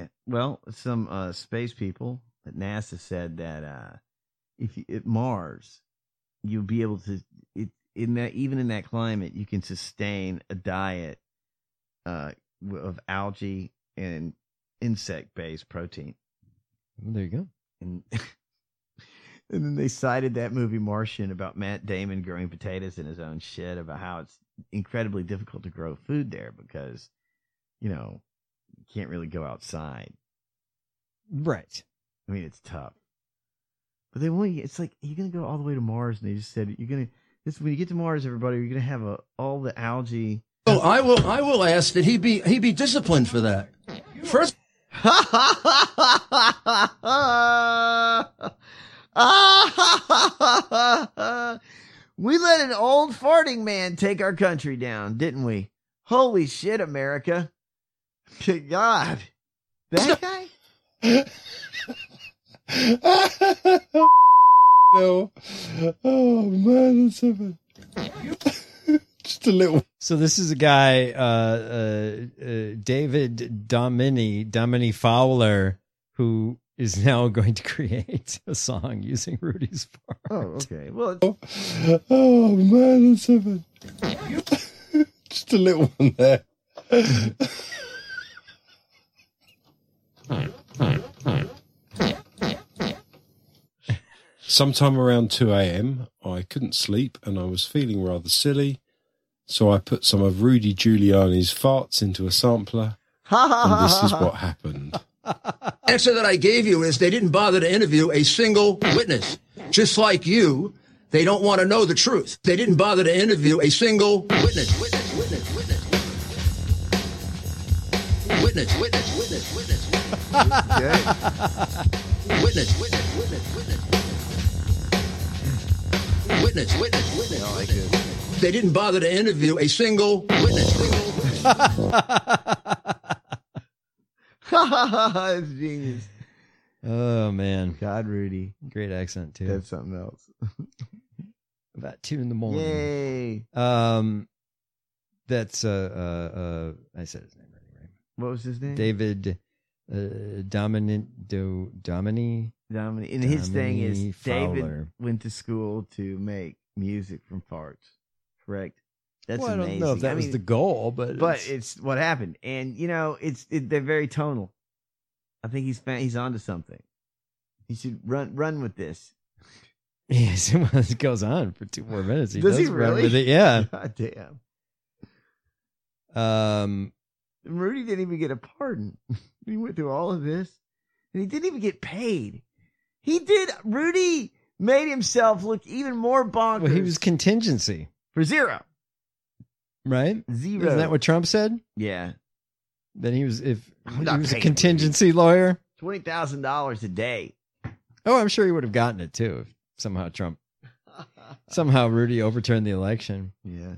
space people at NASA said that if you, at Mars, you'll be able to even in that climate, you can sustain a diet of algae and insect-based protein. Well, there you go. And then they cited that movie Martian about Matt Damon growing potatoes in his own shed, about how it's incredibly difficult to grow food there because, you know, you can't really go outside. Right. I mean, it's tough. But they want you, it's like, you're going to go all the way to Mars, and they just said, when you get to Mars, everybody, you're going to have all the algae. Oh, I will ask that he be disciplined for that. First. We let an old farting man take our country down, didn't we? Holy shit, America. Good God. That guy? No. Oh, man, that's just a little. So this is a guy, David Domini Fowler, who is now going to create a song using Rudy's part. Oh, okay. Well, oh man, that's just a little one there. Sometime around 2 a.m., I couldn't sleep and I was feeling rather silly, so I put some of Rudy Giuliani's farts into a sampler, and this is what happened. Answer that I gave you is they didn't bother to interview a single witness. Just like you, they don't want to know the truth. They didn't bother to interview a single witness. They didn't bother to interview a single witness. That's genius. Oh man, God, Rudy, great accent too. That's something else. About 2 a.m. Yay! That's I said his name already, right? What was his name? David Domini. And his thing is Fowler. David went to school to make music from farts. Correct. That's well, amazing. I don't know if that was the goal, but it's what happened. And you know, they're very tonal. I think he's onto something. He should run with this. Yes, it goes on for 2 more minutes. Does he run really? with it, yeah. God damn. Rudy didn't even get a pardon. He went through all of this, and he didn't even get paid. Rudy made himself look even more bonkers. Well, he was contingency for 0. Right? Zero. Isn't that what Trump said? Yeah. That he was a paying contingency lawyer. $20,000 a day. Oh, I'm sure he would have gotten it too if somehow Rudy overturned the election. Yeah.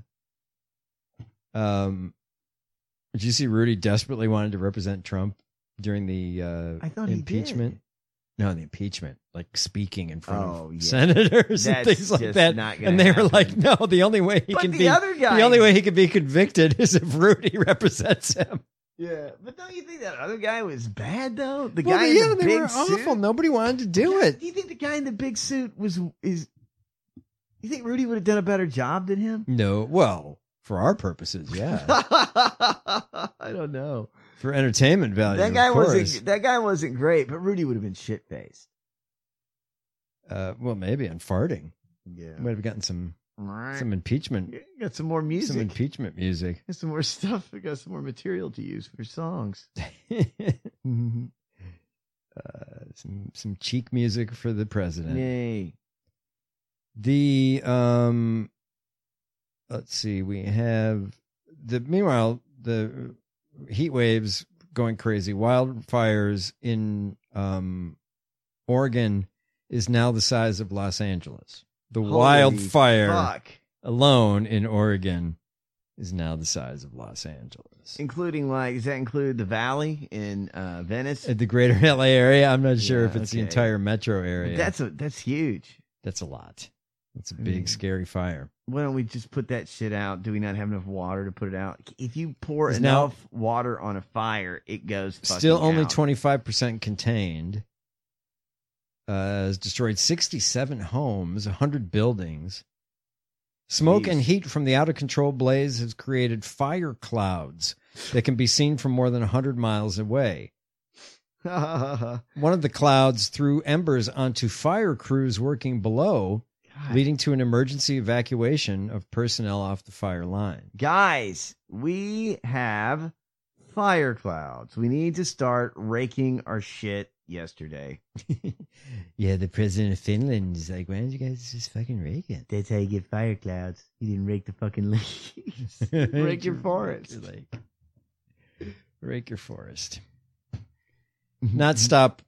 Did you see Rudy desperately wanted to represent Trump during the I thought impeachment? He did. No, the impeachment, like speaking in front of yeah. senators and That's things like just that. not gonna And they were happen. like, "No, the only way he But can the be other guy- the only way he can be convicted is if Rudy represents him." Yeah, but don't you think that other guy was bad though? The Well, guy yeah, in the they big were suit. awful. Nobody wanted to do it. Do you think the guy in the big suit is? You think Rudy would have done a better job than him? No, well, for our purposes, yeah. I don't know. For entertainment value, That guy of course. wasn't great, but Rudy would have been shit faced. Well, maybe on farting. Yeah, Might have gotten some impeachment. Got some more music. Some impeachment music. Got some more stuff. We got some more material to use for songs. Some cheek music for the president. Yay. The let's see, we have meanwhile the heat waves going crazy. Wildfires in Oregon is now the size of Los Angeles. The Holy wildfire fuck. alone in Oregon is now the size of Los Angeles. Including does that include the valley in Venice? At the greater LA area, I'm not sure Yeah, if it's the okay. entire metro area. That's huge. That's a lot. It's a big, scary fire. Why don't we just put that shit out? Do we not have enough water to put it out? If you pour It's enough water on a fire, it goes fucking Still only out. 25% contained. Has destroyed 67 homes, 100 buildings. Smoke and heat from the out-of-control blaze has created fire clouds that can be seen from more than 100 miles away. One of the clouds threw embers onto fire crews working below, leading to an emergency evacuation of personnel off the fire line. Guys, we have fire clouds. We need to start raking our shit yesterday. Yeah, the president of Finland is like, why don't you guys just fucking rake it? That's how you get fire clouds. You didn't rake the fucking leaves. Rake your forest. Rake your forest. Not stop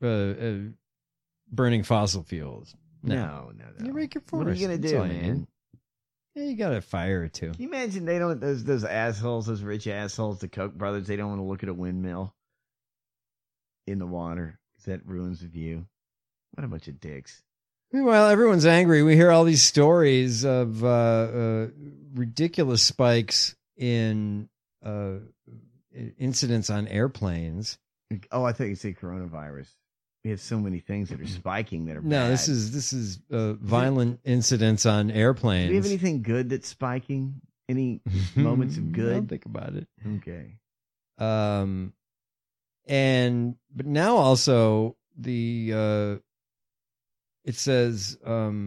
burning fossil fuels. No. You rake your forest. What are you gonna That's do, all you man? need. Yeah, you got a fire or two. Can you imagine they don't those assholes, those rich assholes, the Koch brothers, they don't want to look at a windmill in the water because that ruins the view. What a bunch of dicks. Meanwhile, everyone's angry. We hear all these stories of ridiculous spikes in incidents on airplanes. Oh, I thought you said coronavirus. We have so many things that are spiking that are No, bad. this is violent incidents on airplanes. Do we have anything good that's spiking? Any moments of good? I'll think about it. Okay. But now also it says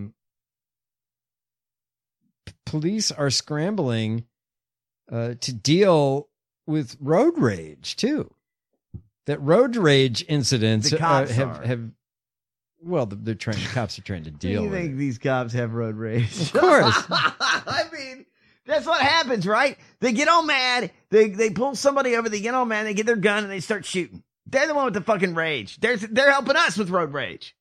police are scrambling to deal with road rage too. That road rage incidents The cops have well, the cops are trying to deal Do you with think it. these cops have road rage? Of course. I mean, that's what happens, right? They get all mad. They pull somebody over. They get all mad. They get their gun and they start shooting. They're the one with the fucking rage. They're helping us with road rage.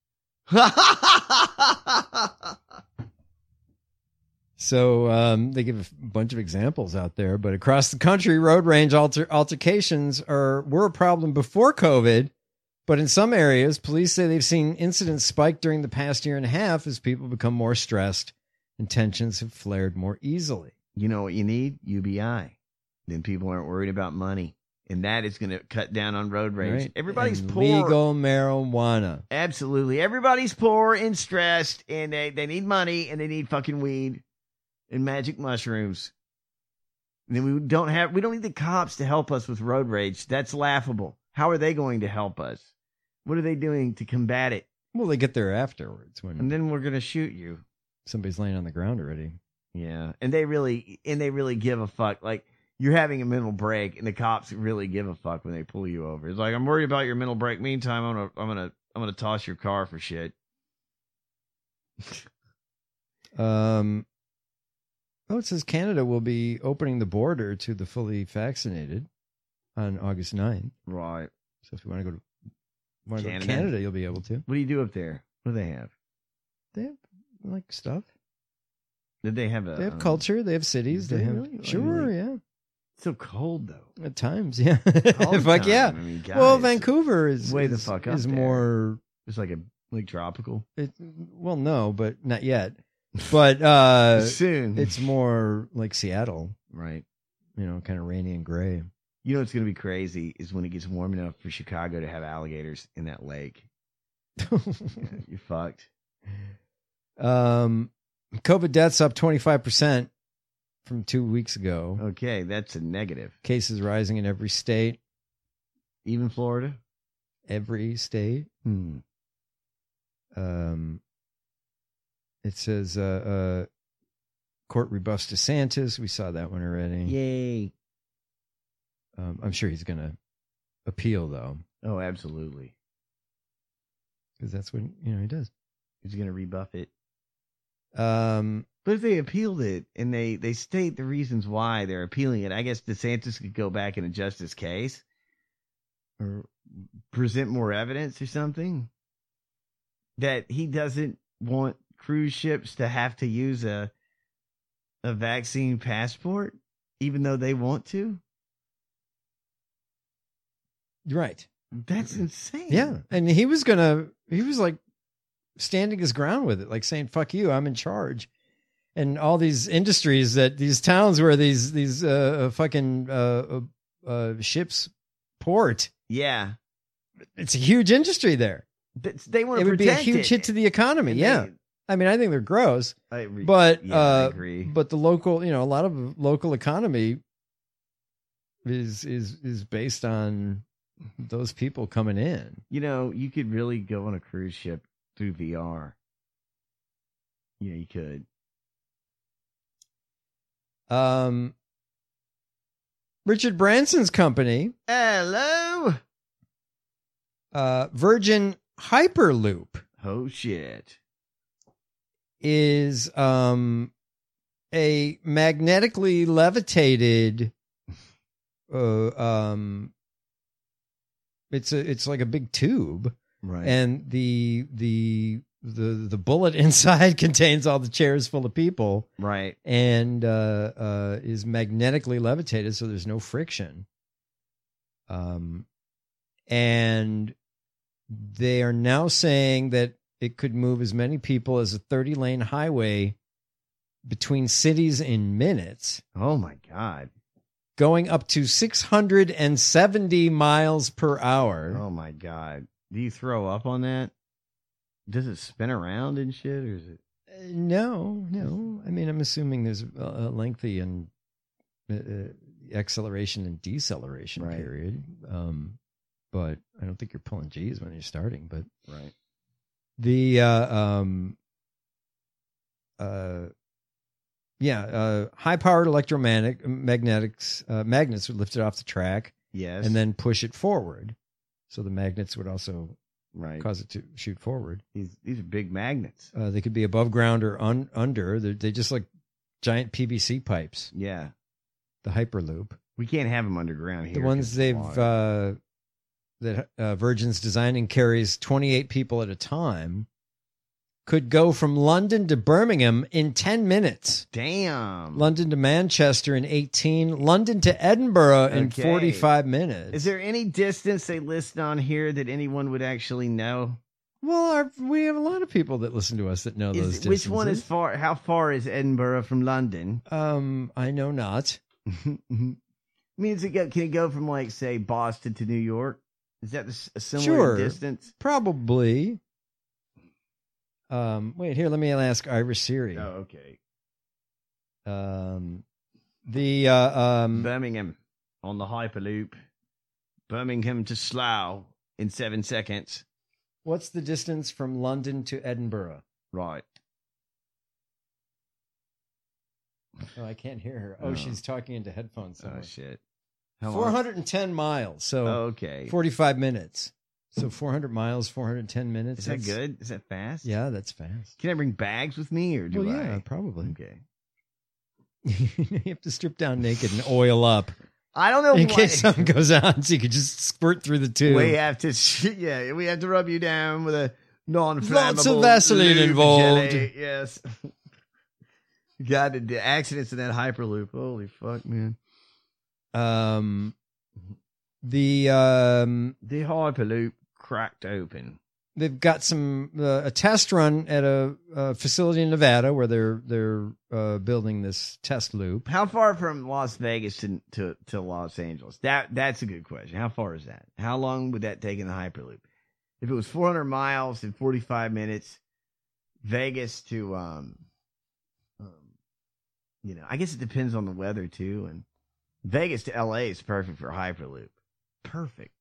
So they give a bunch of examples out there, but across the country, road rage altercations were a problem before COVID. But in some areas, police say they've seen incidents spike during the past year and a half as people become more stressed and tensions have flared more easily. You know what you need? UBI. Then people aren't worried about money. And that is going to cut down on road rage. Right? Everybody's And poor. legal marijuana. Absolutely. Everybody's poor and stressed, and they need money, and they need fucking weed and magic mushrooms. And then we don't need the cops to help us with road rage. That's laughable. How are they going to help us? What are they doing to combat it? Well, they get there afterwards And then we're going to shoot you. Somebody's laying on the ground already. Yeah. And they really give a fuck. Like, you're having a mental break, and the cops really give a fuck when they pull you over. It's like, I'm worried about your mental break. Meantime, I'm gonna toss your car for shit. Oh, it says Canada will be opening the border to the fully vaccinated on August 9th. Right. So if you want to go to Canada, you'll be able to. What do you do up there? What do they have? They have like stuff. Did they have They have culture. They have cities. They have really? sure, yeah. It's so cold though. At times, yeah. Fuck yeah. I mean, guys, well, Vancouver is way the fuck up is there. more. It's like tropical. Well, no, but not yet. But soon. It's more like Seattle, right? You know, kind of rainy and gray. You know what's going to be crazy is when it gets warm enough for Chicago to have alligators in that lake. Yeah, you're fucked. COVID deaths up 25% from 2 weeks ago. Okay, that's a negative. Cases rising in every state. Even Florida? Every state. It says court rebuffs DeSantis. We saw that one already. Yay. I'm sure he's going to appeal, though. Oh, absolutely. Because that's what he does. He's going to rebuff it. But if they appealed it and they state the reasons why they're appealing it, I guess DeSantis could go back and adjust his case or present more evidence or something that he doesn't want cruise ships to have to use a vaccine passport, even though they want to. Right. That's insane. Yeah. And he was like standing his ground with it, like saying, fuck you, I'm in charge. And all these industries these towns where these fucking ships port. Yeah. It's a huge industry there. They want to protect it. It would be a huge hit to the economy. Yeah. I mean, I think they're gross. I agree. But the local, a lot of local economy is based on those people coming in. You could really go on a cruise ship through VR. Yeah, you could. Richard Branson's company. Hello. Virgin Hyperloop. Oh shit. Is a magnetically levitated it's like a big tube. Right. And the bullet inside contains all the chairs full of people. Right. And is magnetically levitated, so there's no friction. And they are now saying that it could move as many people as a 30-lane highway between cities in minutes. Oh, my God. Going up to 670 miles per hour. Oh, my God. Do you throw up on that? Does it spin around and shit, or is it? No. I mean, I'm assuming there's a lengthy and acceleration and deceleration period. But I don't think you're pulling G's when you're starting. But right. The high-powered magnets would lift it off the track. Yes. And then push it forward. So the magnets would also cause it to shoot forward. These are big magnets. They could be above ground or under. They're just like giant PVC pipes. Yeah. The Hyperloop. We can't have them underground here. The ones that Virgin's designing carries 28 people at a time. Could go from London to Birmingham in 10 minutes. Damn. London to Manchester in 18. London to Edinburgh in 45 minutes. Is there any distance they list on here that anyone would actually know? Well, we have a lot of people that listen to us that know those distances. Which one is far? How far is Edinburgh from London? I know not. Means can it go from, like, say, Boston to New York? Is that a similar distance? Probably. Wait, here, let me ask Irish Siri. Oh, okay. Birmingham on the Hyperloop. Birmingham to Slough in 7 seconds. What's the distance from London to Edinburgh? Right. Oh, I can't hear her. Oh, she's talking into headphones. Oh, shit. 410 miles. So okay. 45 minutes. So 400 miles, 410 minutes. Is that good? Is that fast? Yeah, that's fast. Can I bring bags with me, or do I? Yeah, probably. Okay. You have to strip down naked and oil up. I don't know in why. case something goes on, so you could just squirt through the tube. We have to rub you down with a non-flammable Lots of Vaseline lube involved. jelly. Yes. God, the accidents in that Hyperloop. Holy fuck, man. The Hyperloop cracked open. They've got a test run at a facility in Nevada where they're building this test loop. How far from Las Vegas to Los Angeles? That's a good question. How far is that? How long would that take in the Hyperloop? If it was 400 miles in 45 minutes, Vegas to I guess it depends on the weather too. And Vegas to LA is perfect for Hyperloop. Perfect.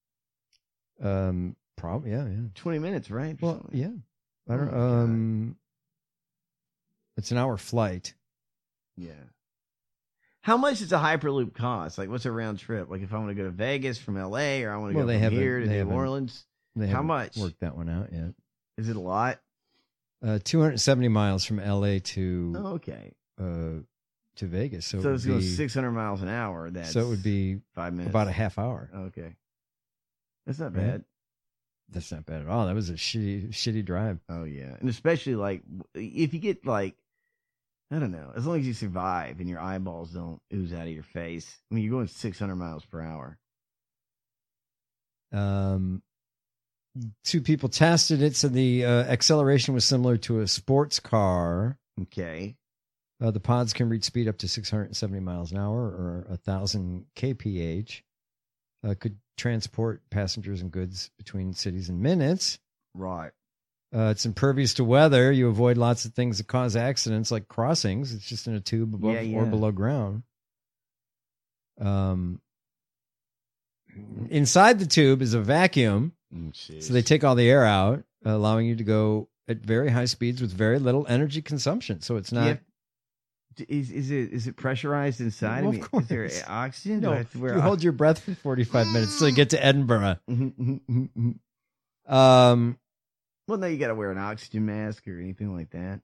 Probably, yeah. 20 minutes, right? Well, yeah. I don't. It's an hour flight. Yeah. How much does a Hyperloop cost? Like, what's a round trip? Like, if I want to go to Vegas from LA, or I want to go from here to New Orleans, how much? Worked that one out yet? Is it a lot? 270 miles from LA to. Oh, okay. To Vegas, so it's going 600 miles an hour. So it would be 5 minutes, about a half hour. Okay, that's not bad. That's not bad at all. That was a shitty drive. Oh yeah, and especially like if you get like, I don't know, as long as you survive and your eyeballs don't ooze out of your face. I mean, you're going 600 miles per hour. 2 people tested it, so the acceleration was similar to a sports car. Okay. The pods can reach speed up to 670 miles an hour or 1,000 kph. Could transport passengers and goods between cities in minutes. Right. It's impervious to weather. You avoid lots of things that cause accidents, like crossings. It's just in a tube above or below ground. Inside the tube is a vacuum. So they take all the air out, allowing you to go at very high speeds with very little energy consumption. So it's not... Is it pressurized inside? Well, I mean, of course. is there oxygen? No, you hold your breath for 45 minutes till you get to Edinburgh. Well, no, you got to wear an oxygen mask or anything like that.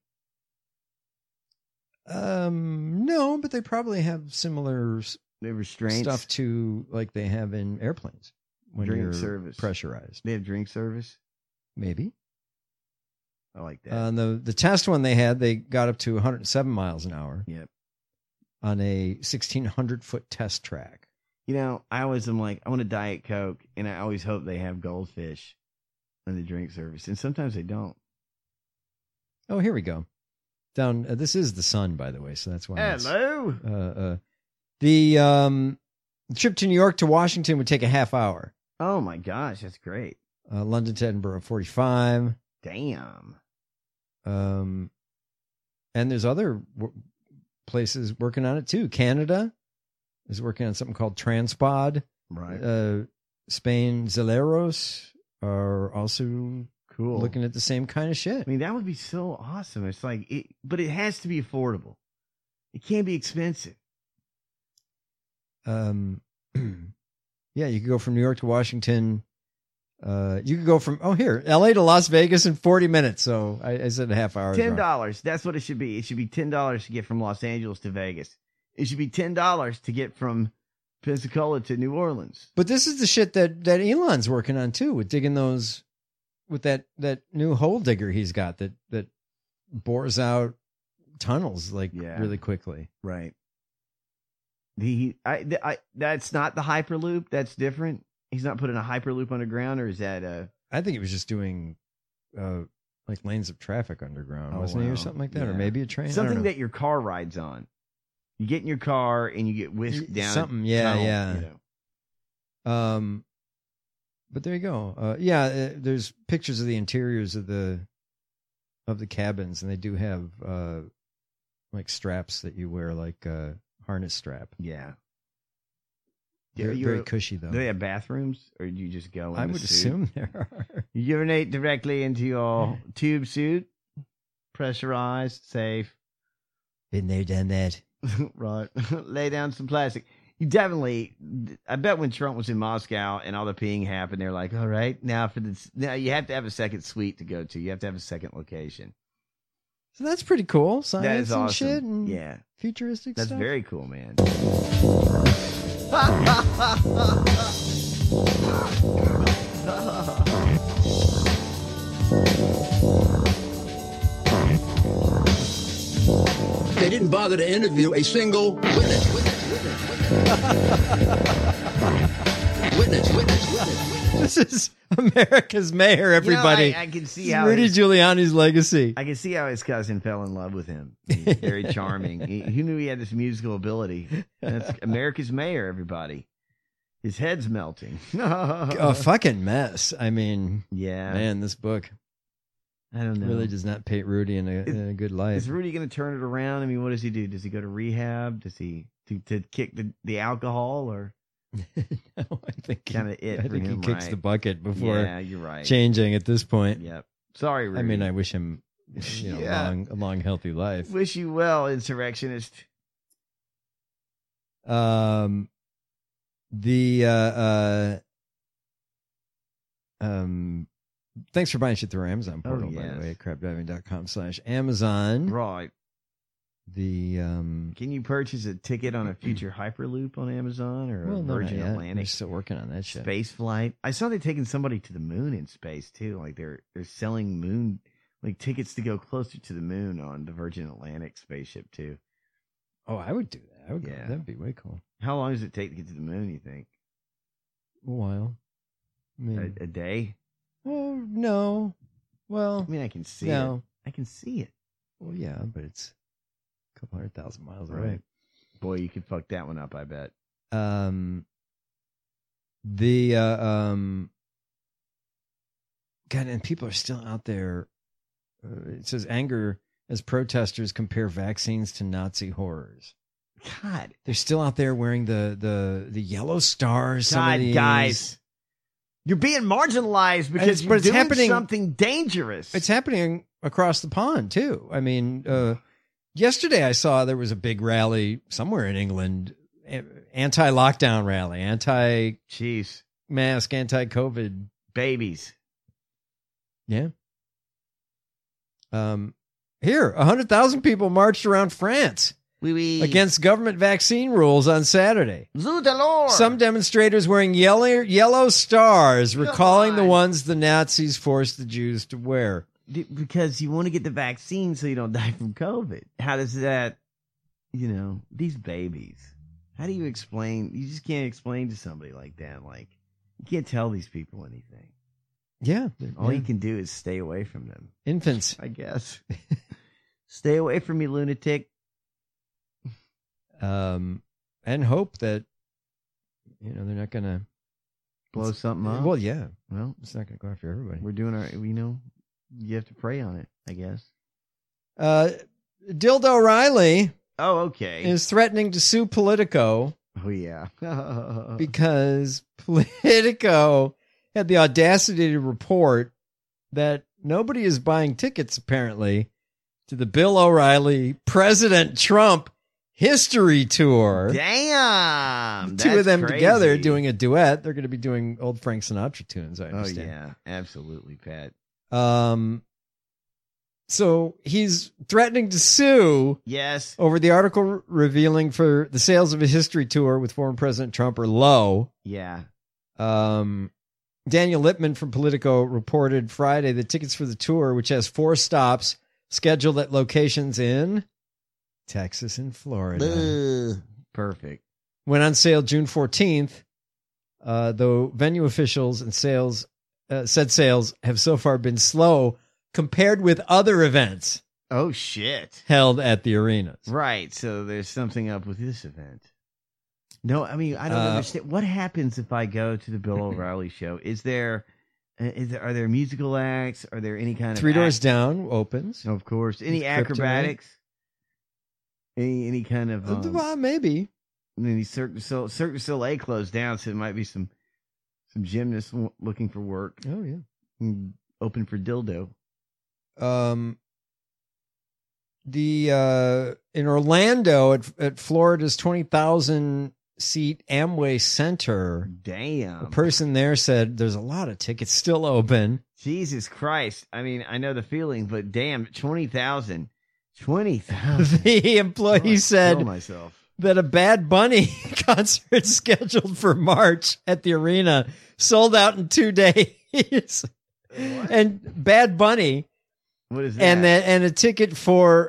No, but they probably have similar restraints stuff to like they have in airplanes when drink you're service pressurized. They have drink service. Maybe. I like that. The test one they had, they got up to 107 miles an hour. Yep. On a 1,600-foot test track. You know, I always am like, I want a Diet Coke, and I always hope they have goldfish in the drink service, and sometimes they don't. Oh, here we go. Down. This is the sun, by the way, so that's why. Hello. The trip to New York to Washington would take a half hour. Oh my gosh, that's great. London to Edinburgh, 45. Damn. And there's other places working on it too. Canada is working on something called Transpod. Right. Spain, Zeleros are also cool. Looking at the same kind of shit. I mean, that would be so awesome. It's like, but it has to be affordable. It can't be expensive. Yeah, you could go from New York to Washington. You could go from LA to Las Vegas in 40 minutes. So I said a half hour. $10. That's what it should be. It should be $10 to get from Los Angeles to Vegas. It should be $10 to get from Pensacola to New Orleans. But this is the shit that Elon's working on too, with digging those, with that new hole digger he's got that bores out tunnels really quickly. Right. That's not the Hyperloop. That's different. He's not putting a Hyperloop underground, or is that I think he was just doing like lanes of traffic underground, wasn't he, or something like that, or maybe a train. Something that your car rides on. You get in your car and you get whisked down. Something, yeah. You know. But there you go. There's pictures of the interiors of the cabins, and they do have like straps that you wear, like harness strap. Yeah. Very cushy, though. Do they have bathrooms, or do you just go in I would assume there are. You urinate directly into your tube suit, pressurized, safe. Been there, done that. Right. Lay down some plastic. You definitely, I bet when Trump was in Moscow and all the peeing happened, they're like, all right, now you have to have a second suite to go to. You have to have a second location. So that's pretty cool. That Science is and awesome. shit and Yeah. futuristic That's stuff. very cool, man. They didn't bother to interview a single witness. This is America's mayor, everybody. You know, I can see This is how Rudy Giuliani's legacy. I can see how his cousin fell in love with him. He's very charming. Who knew he had this musical ability? That's America's mayor, everybody. His head's melting. A fucking mess. I mean, Yeah. man, this book I don't know. really does not paint Rudy in a good light. Is Rudy going to turn it around? I mean, what does he do? Does he go to rehab? Does he to kick the alcohol or? No, I think kind of it. I for think him, he kicks right? the bucket before Yeah, you're right. changing at this point. Yep. Sorry, Rudy. I mean, I wish him Yeah. a long, healthy life. Wish you well, insurrectionist. Thanks for buying shit through our Amazon portal, by yes. the way, at crapdiving.com/Amazon. Right. Can you purchase a ticket on a future Hyperloop on Amazon or Well, a no, not Virgin yet. Atlantic? They're still working on that shit. Space flight. I saw they're taking somebody to the moon in space too. Like they're selling moon like tickets to go closer to the moon on the Virgin Atlantic spaceship too. Oh, I would do that. I would go. Yeah. That'd be way cool. How long does it take to get to the moon, you think? A while. I mean, A day? well, no. Well, I mean, I can see no. it. I can see it. Well, yeah, but it's a couple 100,000 miles away. Right. Boy, you could fuck that one up, I bet. God, and people are still out there. It says anger as protesters compare vaccines to Nazi horrors. God, they're still out there wearing the yellow stars. Some of God, these. guys, you're being marginalized because you're doing happening, something dangerous. It's happening across the pond too. I mean, yesterday I saw there was a big rally somewhere in England, anti-lockdown rally, anti-mask, anti-COVID babies. Yeah. Here, 100,000 people marched around France against government vaccine rules on Saturday. Some demonstrators wearing yellow stars, recalling the ones the Nazis forced the Jews to wear. Because you want to get the vaccine so you don't die from COVID. How does that, these babies, how do you explain? You just can't explain to somebody like that. Like, you can't tell these people anything. Yeah. All you can do is stay away from them. Infants. I guess. Stay away from me, lunatic. And hope that, they're not going to blow something up. Well, yeah. Well, it's not going to go after everybody. We're doing our, you have to pray on it, I guess. Dildo O'Reilly. Oh, okay. Is threatening to sue Politico. Oh, yeah. Because Politico had the audacity to report that nobody is buying tickets, apparently, to the Bill O'Reilly President Trump History Tour. Damn! Two of them crazy. together doing a duet. They're going to be doing old Frank Sinatra tunes, I understand. Oh, yeah. Absolutely, Pat. So he's threatening to sue. Yes. Over the article revealing for the sales of a history tour with former President Trump are low. Yeah. Daniel Lippman from Politico reported Friday that tickets for the tour, which has 4 stops scheduled at locations in Texas and Florida. Perfect. Went on sale June 14th, though venue officials and said sales have so far been slow compared with other events. Oh, shit. Held at the arenas. Right. So there's something up with this event. No, I mean, I don't understand. What happens if I go to the Bill O'Reilly show? Are there musical acts? Are there any kind of Three Doors Down opens? Of course. Any acrobatics? Any kind of maybe. I mean, Cirque du Soleil closed down, so there might be some gymnasts looking for work. Oh yeah, open for dildo. In Orlando at Florida's 20,000 seat Amway Center. Damn. A person there said there's a lot of tickets still open. Jesus Christ. I mean, I know the feeling, but damn, 20,000. 20,000. The employee said kill myself. that a Bad Bunny concert scheduled for March at the arena sold out in 2 days. And Bad Bunny, what is that? and a ticket for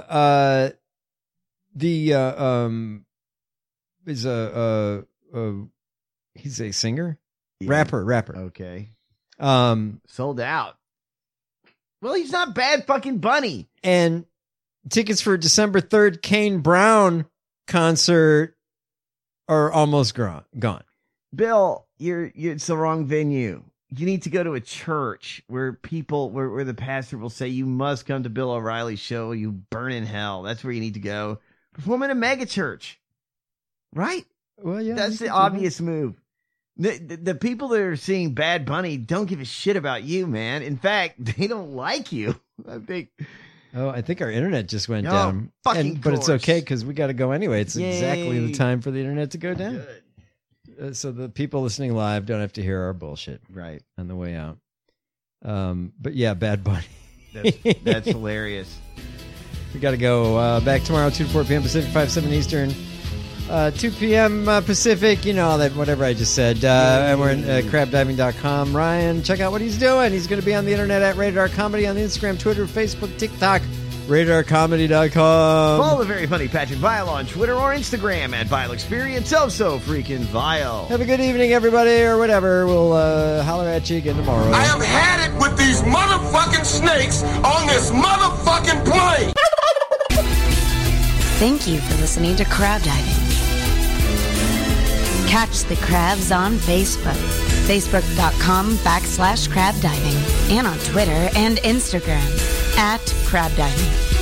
he's a singer, rapper. Okay. Sold out. Well, he's not Bad fucking Bunny. And tickets for December 3rd Kane Brown concert are almost gone. Bill, it's the wrong venue. You need to go to a church where where the pastor will say you must come to Bill O'Reilly's show. You burn in hell. That's where you need to go. Perform in a mega church, right? Well, yeah, that's the obvious move. The people that are seeing Bad Bunny don't give a shit about you, man. In fact, they don't like you. I think our internet just went Oh, down. fucking But it's course. okay because we got to go anyway. It's exactly Yay. the time for the internet to go down. So the people listening live don't have to hear our bullshit right on the way out. But yeah, Bad Bunny. That's hilarious. We got to go back tomorrow, 2 to 4 p.m. Pacific, 5, 7 Eastern, 2 p.m. Pacific, you know, all that, whatever I just said. And we're at crabdiving.com. Ryan, check out what he's doing. He's going to be on the internet at Rated R Comedy on the Instagram, Twitter, Facebook, TikTok, RadarComedy.com. Follow the very funny Patrick Vile on Twitter or Instagram at Vile Experience. So freaking vile. Have a good evening, everybody, or whatever. We'll holler at you again tomorrow. I have had it with these motherfucking snakes on this motherfucking plane. Thank you for listening to Crab Diving. Catch the crabs on Facebook, facebook.com/crab diving, and on Twitter and Instagram @crab diving.